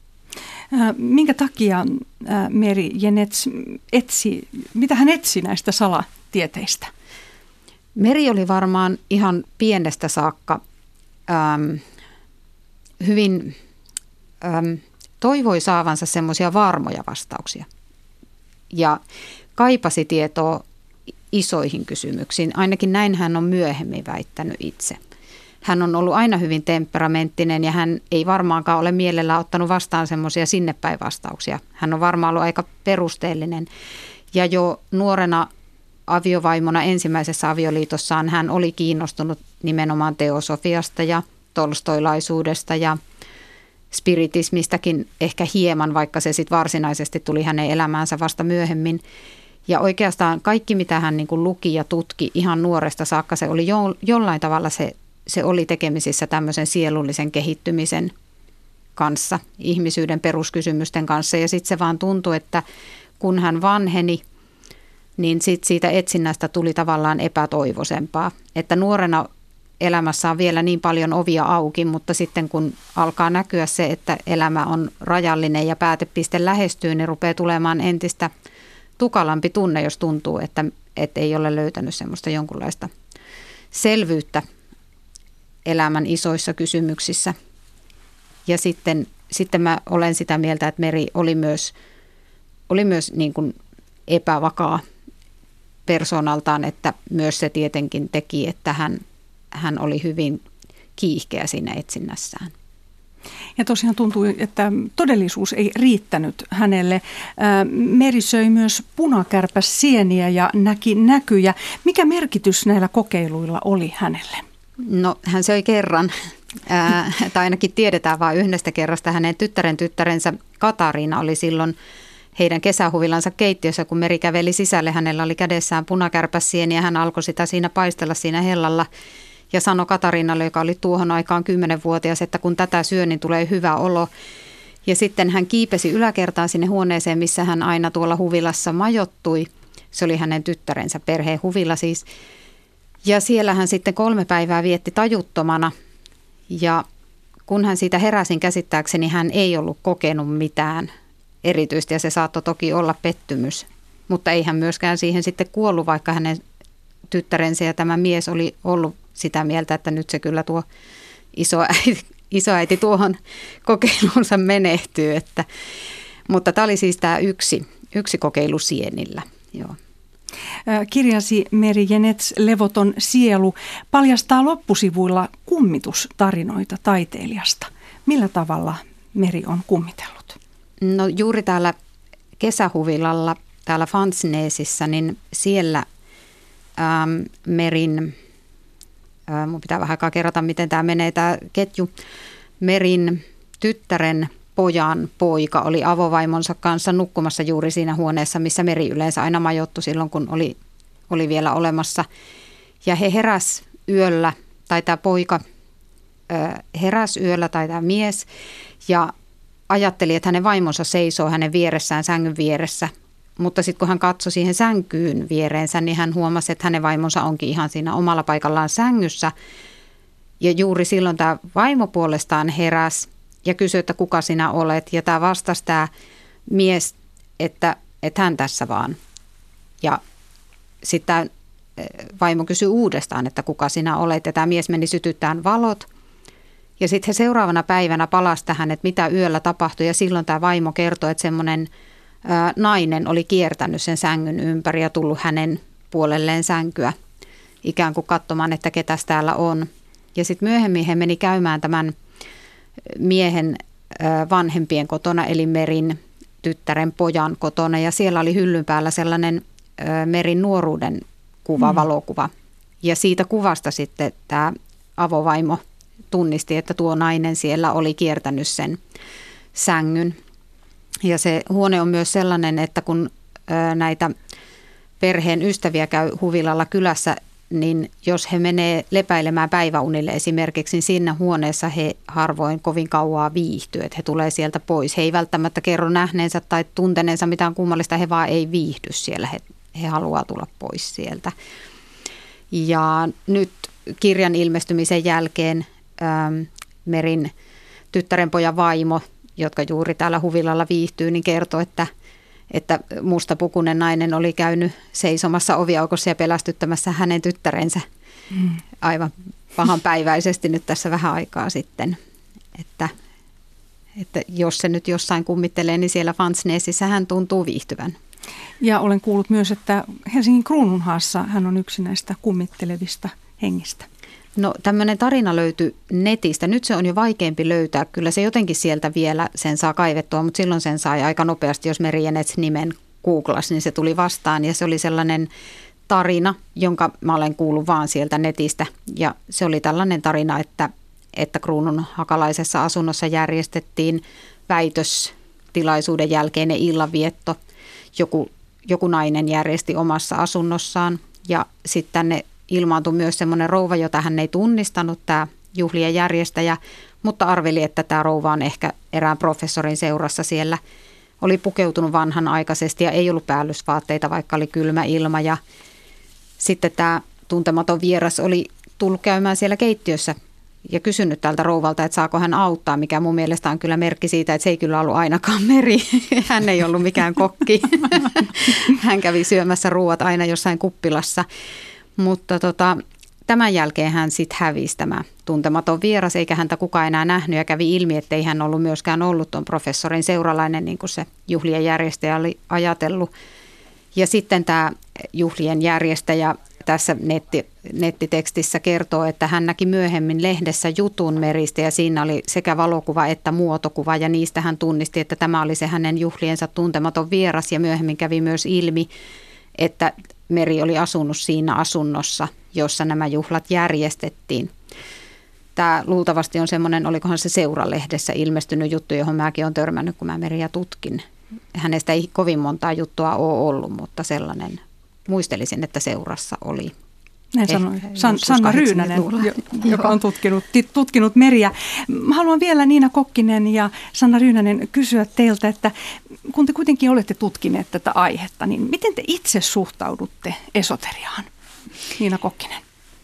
Minkä takia Meri Jenets etsi, mitä hän etsi näistä salatieteistä? Meri oli varmaan ihan pienestä saakka äm, hyvin äm, toivoi saavansa semmoisia varmoja vastauksia ja kaipasi tietoa isoihin kysymyksiin. Ainakin näin hän on myöhemmin väittänyt itse. Hän on ollut aina hyvin temperamenttinen ja hän ei varmaankaan ole mielellään ottanut vastaan semmoisia sinnepäin vastauksia. Hän on varmaan ollut aika perusteellinen ja jo nuorena aviovaimona ensimmäisessä avioliitossaan hän oli kiinnostunut nimenomaan teosofiasta ja tolstoilaisuudesta ja spiritismistäkin ehkä hieman, vaikka se sitten varsinaisesti tuli hänen elämäänsä vasta myöhemmin. Ja oikeastaan kaikki, mitä hän niin kuin luki ja tutki ihan nuoresta saakka, se oli jo, jollain tavalla se, se oli tekemisissä tämmöisen sielullisen kehittymisen kanssa, ihmisyyden peruskysymysten kanssa. Ja sitten se vaan tuntui, että kun hän vanheni, niin sit siitä etsinnästä tuli tavallaan epätoivoisempaa. Että nuorena elämässä on vielä niin paljon ovia auki, mutta sitten kun alkaa näkyä se, että elämä on rajallinen ja päätepiste lähestyy, niin rupeaa tulemaan entistä tukalampi tunne, jos tuntuu, että, että ei ole löytänyt semmoista jonkunlaista selvyyttä elämän isoissa kysymyksissä. Ja sitten, sitten mä olen sitä mieltä, että Meri oli myös, oli myös niin kuin epävakaa persoonaltaan, että myös se tietenkin teki, että hän, hän oli hyvin kiihkeä siinä etsinnässään. Ja tosiaan tuntui, että todellisuus ei riittänyt hänelle. Meri söi myös punakärpäsieniä ja näki näkyjä. Mikä merkitys näillä kokeiluilla oli hänelle? No hän söi kerran, ää, tai ainakin tiedetään vain yhdestä kerrasta. Hänen tyttären tyttärensä Katariina oli silloin heidän kesähuvilansa keittiössä, kun Meri käveli sisälle. Hänellä oli kädessään punakärpäsieni ja hän alkoi sitä siinä paistella siinä hellalla. Ja sanoi Katariinalle, joka oli tuohon aikaan kymmenvuotias, että kun tätä syö, niin tulee hyvä olo. Ja sitten hän kiipesi yläkertaan sinne huoneeseen, missä hän aina tuolla huvilassa majoittui. Se oli hänen tyttärensä perheen huvila siis. Ja siellä hän sitten kolme päivää vietti tajuttomana. Ja kun hän siitä heräsin käsittääkseni, hän ei ollut kokenut mitään erityistä. Ja se saattoi toki olla pettymys. Mutta ei hän myöskään siihen sitten kuollut, vaikka hänen tyttärensä ja tämä mies oli ollut sitä mieltä, että nyt se kyllä tuo isoäiti, isoäiti tuohon kokeiluunsa menehtyy. Että, mutta tämä oli siis tämä yksi, yksi kokeilu sienillä. Joo. Kirjasi Meri Jenets Levoton sielu paljastaa loppusivuilla kummitustarinoita taiteilijasta. Millä tavalla Meri on kummitellut? No juuri täällä kesähuvilalla, täällä Fansneesissä, niin siellä ähm, Merin... Mun pitää vähän aikaa kerrata, miten tämä menee tämä ketju. Merin tyttären pojan poika oli avovaimonsa kanssa nukkumassa juuri siinä huoneessa, missä Meri yleensä aina majoittui silloin, kun oli, oli vielä olemassa. Ja he heräs yöllä, tai tämä poika heräs yöllä, tai tämä mies, ja ajatteli, että hänen vaimonsa seisoo hänen vieressään sängyn vieressä. Mutta sitten kun hän katsoi siihen sänkyyn viereensä, niin hän huomasi, että hänen vaimonsa onkin ihan siinä omalla paikallaan sängyssä. Ja juuri silloin tämä vaimo puolestaan heräsi ja kysyi, että kuka sinä olet. Ja tämä vastasi tämä mies, että, että hän tässä vaan. Ja sitten vaimo kysyi uudestaan, että kuka sinä olet. Ja tämä mies meni sytyttämään valot. Ja sitten he seuraavana päivänä palasi tähän, että mitä yöllä tapahtui. Ja silloin tämä vaimo kertoi, että semmoinen nainen oli kiertänyt sen sängyn ympäri ja tullut hänen puolelleen sänkyä ikään kuin katsomaan, että ketäs täällä on. Ja sitten myöhemmin he meni käymään tämän miehen vanhempien kotona, eli Merin tyttären pojan kotona. Ja siellä oli hyllyn päällä sellainen Merin nuoruuden kuva, mm. valokuva. Ja siitä kuvasta sitten tämä avovaimo tunnisti, että tuo nainen siellä oli kiertänyt sen sängyn. Ja se huone on myös sellainen, että kun näitä perheen ystäviä käy huvilalla kylässä, niin jos he menee lepäilemään päiväunille esimerkiksi, niin siinä huoneessa he harvoin kovin kauaa viihtyy, että he tulee sieltä pois. He ei välttämättä kerro nähneensä tai tunteneensa mitään kummallista, he vaan ei viihdy siellä, he, he haluaa tulla pois sieltä. Ja nyt kirjan ilmestymisen jälkeen ähm, Merin tyttärenpojan vaimo, jotka juuri täällä huvilalla viihtyy, niin kertoo, että, että mustapukuinen nainen oli käynyt seisomassa oviaukossa ja pelästyttämässä hänen tyttärensä mm. aivan pahanpäiväisesti nyt tässä vähän aikaa sitten. Että, että jos se nyt jossain kummittelee, niin siellä Fansneesissä hän tuntuu viihtyvän. Ja olen kuullut myös, että Helsingin Kruununhaassa hän on yksi näistä kummittelevista hengistä. No tämmöinen tarina löytyi netistä. Nyt se on jo vaikeampi löytää. Kyllä se jotenkin sieltä vielä sen saa kaivettua, mutta silloin sen sai aika nopeasti, jos Meri Jenets nimen googlasi, niin se tuli vastaan. Ja se oli sellainen tarina, jonka mä olen kuullut vaan sieltä netistä. Ja se oli tällainen tarina, että, että kruunun hakalaisessa asunnossa järjestettiin väitöstilaisuuden jälkeinen illanvietto. Joku, joku nainen järjesti omassa asunnossaan ja sitten tänne ilmaantui myös semmoinen rouva, jota hän ei tunnistanut, tämä juhlien järjestäjä, mutta arveli, että tämä rouva on ehkä erään professorin seurassa siellä. Oli pukeutunut vanhanaikaisesti ja ei ollut päällysvaatteita, vaikka oli kylmä ilma. Ja sitten tämä tuntematon vieras oli tullut käymään siellä keittiössä ja kysynyt tältä rouvalta, että saako hän auttaa, mikä mun mielestä on kyllä merkki siitä, että se ei kyllä ollut ainakaan Meri. Hän ei ollut mikään kokki. Hän kävi syömässä ruuat aina jossain kuppilassa. Mutta tota, tämän jälkeen hän sitten hävisi tämä tuntematon vieras, eikä häntä kukaan enää nähnyt ja kävi ilmi, että ei hän ollut myöskään ollut tuon professorin seuralainen, niin kuin se juhlien järjestäjä oli ajatellut. Ja sitten tämä juhlien järjestäjä tässä netti, nettitekstissä kertoo, että hän näki myöhemmin lehdessä jutun Meristä ja siinä oli sekä valokuva että muotokuva ja niistä hän tunnisti, että tämä oli se hänen juhliensa tuntematon vieras ja myöhemmin kävi myös ilmi, että Meri oli asunut siinä asunnossa, jossa nämä juhlat järjestettiin. Tämä luultavasti on semmoinen, olikohan se Seuralehdessä ilmestynyt juttu, johon mäkin olen törmännyt, kun mä Meriä tutkin. Hänestä ei kovin montaa juttua ole ollut, mutta sellainen, muistelisin, että Seurassa oli. Näin sanoi San, Sanna Ryynänen, joka on tutkinut, tutkinut Meriä. Haluan vielä Niina Kokkinen ja Sanna Ryynänen kysyä teiltä, että kun te kuitenkin olette tutkineet tätä aihetta, niin miten te itse suhtaudutte esoteriaan? Niina Kokkinen.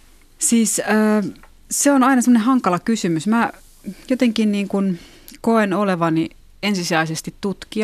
Siis äh, se on aina semmoinen hankala kysymys. Mä jotenkin niin kuin koen olevani ensisijaisesti tutkija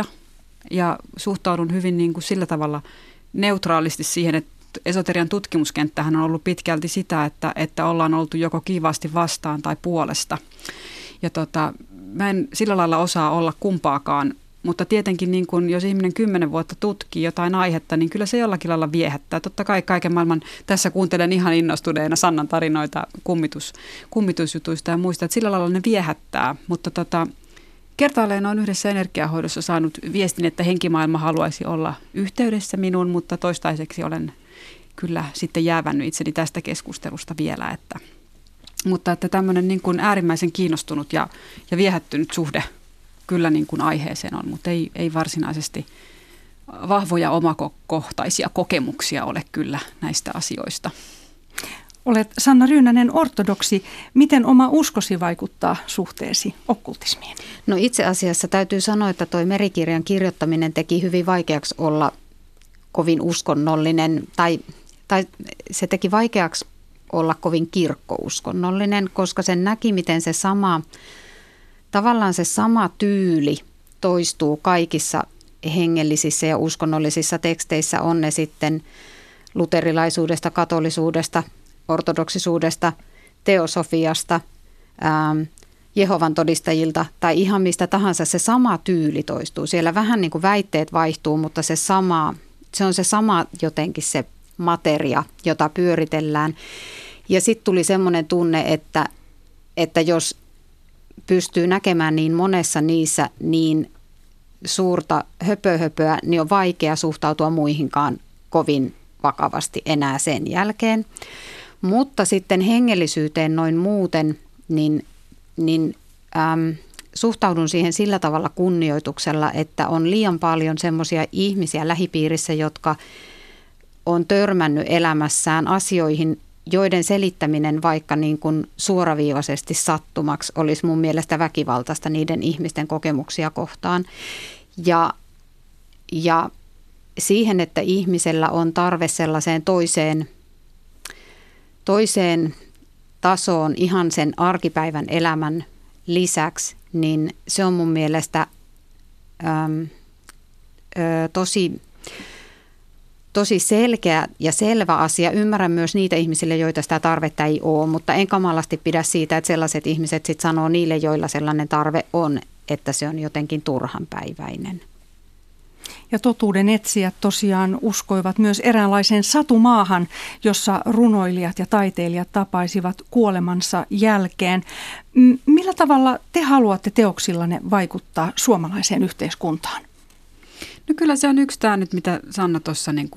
ja suhtaudun hyvin niin kuin sillä tavalla neutraalisti siihen, että esoterian tutkimuskenttähän on ollut pitkälti sitä, että, että ollaan oltu joko kivasti vastaan tai puolesta. Ja tota, mä en sillä lailla osaa olla kumpaakaan, mutta tietenkin niin kun, jos ihminen kymmenen vuotta tutkii jotain aihetta, niin kyllä se jollakin lailla viehättää. Totta kai kaiken maailman, tässä kuuntelen ihan innostuneena Sannan tarinoita kummitus, kummitusjutuista ja muista, että sillä lailla ne viehättää, mutta tota, kertaalleen olen yhdessä energiahoidossa saanut viestin, että henkimaailma haluaisi olla yhteydessä minuun, mutta toistaiseksi olen kyllä sitten jäävännyt itseni tästä keskustelusta vielä. Että, mutta että tämmöinen niin kuin äärimmäisen kiinnostunut ja, ja viehättynyt suhde kyllä niin kuin aiheeseen on, mutta ei, ei varsinaisesti vahvoja omakohtaisia kokemuksia ole kyllä näistä asioista. Olet Sanna Ryynänen ortodoksi. Miten oma uskosi vaikuttaa suhteesi okkultismiin? No itse asiassa täytyy sanoa, että toi Merikirjan kirjoittaminen teki hyvin vaikeaksi olla kovin uskonnollinen, tai, tai se teki vaikeaksi olla kovin kirkkouskonnollinen, koska sen näki, miten se sama, tavallaan se sama tyyli toistuu kaikissa hengellisissä ja uskonnollisissa teksteissä, on ne sitten luterilaisuudesta, katolisuudesta, ortodoksisuudesta, teosofiasta, ähm, Jehovan todistajilta tai ihan mistä tahansa, se sama tyyli toistuu. Siellä vähän niin kuin väitteet vaihtuu, mutta se, sama, se on se sama jotenkin se materia, jota pyöritellään. Ja sitten tuli semmoinen tunne, että, että jos pystyy näkemään niin monessa niissä niin suurta höpöhöpöä, niin on vaikea suhtautua muihinkaan kovin vakavasti enää sen jälkeen. Mutta sitten hengellisyyteen noin muuten, niin, niin äm, suhtaudun siihen sillä tavalla kunnioituksella, että on liian paljon semmoisia ihmisiä lähipiirissä, jotka on törmännyt elämässään asioihin, joiden selittäminen vaikka niin kuin suoraviivaisesti sattumaksi olisi mun mielestä väkivaltaista niiden ihmisten kokemuksia kohtaan. Ja, ja siihen, että ihmisellä on tarve sellaiseen toiseen, toiseen tasoon ihan sen arkipäivän elämän lisäksi, niin se on mun mielestä äm, ö, tosi, tosi selkeä ja selvä asia. Ymmärrän myös niitä ihmisille, joita sitä tarvetta ei ole, mutta en kamalasti pidä siitä, että sellaiset ihmiset sit sanoo niille, joilla sellainen tarve on, että se on jotenkin turhanpäiväinen. Ja totuuden etsijät tosiaan uskoivat myös eräänlaiseen satumaahan, jossa runoilijat ja taiteilijat tapaisivat kuolemansa jälkeen. Millä tavalla te haluatte teoksillanne vaikuttaa suomalaiseen yhteiskuntaan? No kyllä se on yksi tämä nyt, mitä Sanna tuossa niin kuin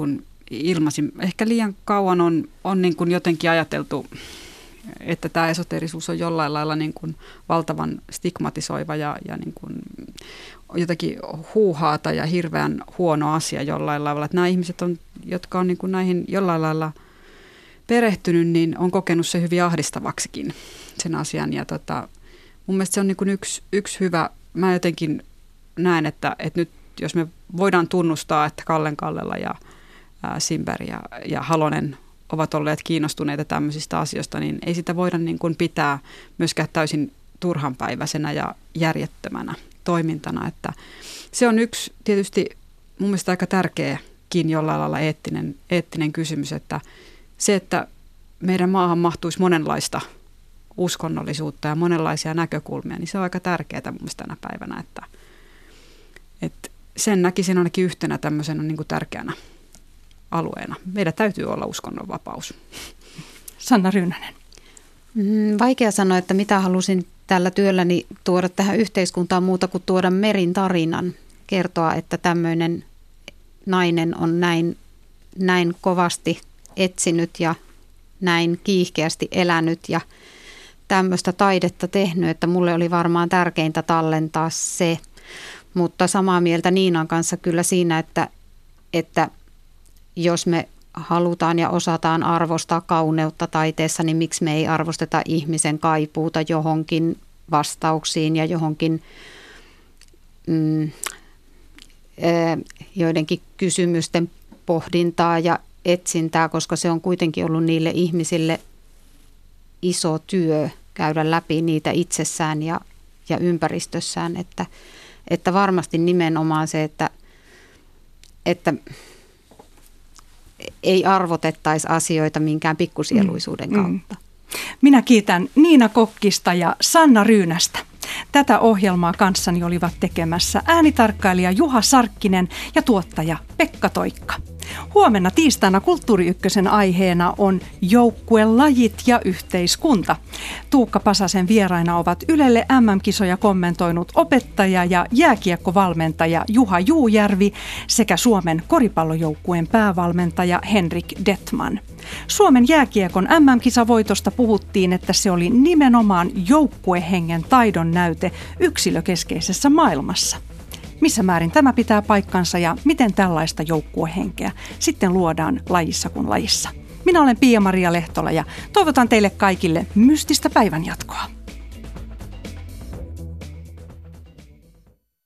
ilmaisin. Ehkä liian kauan on, on niin kuin jotenkin ajateltu, että tämä esoterisuus on jollain lailla niin kuin valtavan stigmatisoiva ja, ja niin kuin jotakin huuhaata ja hirveän huono asia jollain lailla. Että nämä ihmiset, on, jotka on niin kuin näihin jollain lailla perehtynyt, niin on kokenut se hyvin ahdistavaksikin sen asian. Ja tota, mun mielestä se on niin kuin yksi, yksi hyvä, mä jotenkin näen, että, että nyt jos me voidaan tunnustaa, että Kallen Kallella ja ää, Simberg ja, ja Halonen ovat olleet kiinnostuneita tämmöisistä asioista, niin ei sitä voida niin kuin pitää myöskään täysin turhanpäiväisenä ja järjettömänä toimintana. Että se on yksi tietysti mun mielestä aika tärkeäkin jollain lailla eettinen, eettinen kysymys, että se, että meidän maahan mahtuisi monenlaista uskonnollisuutta ja monenlaisia näkökulmia, niin se on aika tärkeää mun mielestä tänä päivänä, että, että sen näkisin ainakin yhtenä tämmöisenä niin kuin tärkeänä alueena. Meidän täytyy olla uskonnonvapaus. Sanna Ryynänen. Vaikea sanoa, että mitä halusin tällä työlläni tuoda tähän yhteiskuntaan muuta kuin tuoda Merin tarinan. Kertoa, että tämmöinen nainen on näin, näin kovasti etsinyt ja näin kiihkeästi elänyt ja tämmöistä taidetta tehnyt, että mulle oli varmaan tärkeintä tallentaa se. Mutta samaa mieltä Niinan kanssa kyllä siinä, että, että jos me halutaan ja osataan arvostaa kauneutta taiteessa, niin miksi me ei arvosteta ihmisen kaipuuta johonkin vastauksiin ja johonkin mm, joidenkin kysymysten pohdintaa ja etsintää, koska se on kuitenkin ollut niille ihmisille iso työ käydä läpi niitä itsessään ja, ja ympäristössään, että, että varmasti nimenomaan se, että, että ei arvotettaisi asioita minkään pikkusieluisuuden kautta. Mm. Minä kiitän Niina Kokkista ja Sanna Ryynästä. Tätä ohjelmaa kanssani olivat tekemässä äänitarkkailija Juha Sarkkinen ja tuottaja Pekka Toikka. Huomenna tiistaina Kulttuuri Ykkösen aiheena on joukkuelajit ja yhteiskunta. Tuukka Pasasen vieraina ovat Ylelle äm äm-kisoja kommentoinut opettaja ja jääkiekkovalmentaja Juha Juujärvi sekä Suomen koripallojoukkueen päävalmentaja Henrik Detman. Suomen jääkiekon äm äm-kisavoitosta puhuttiin, että se oli nimenomaan joukkuehengen taidon näyte yksilökeskeisessä maailmassa. Missä määrin tämä pitää paikkansa ja miten tällaista joukkuehenkeä sitten luodaan lajissa kuin lajissa. Minä olen Pia-Maria Lehtola ja toivotan teille kaikille mystistä päivänjatkoa.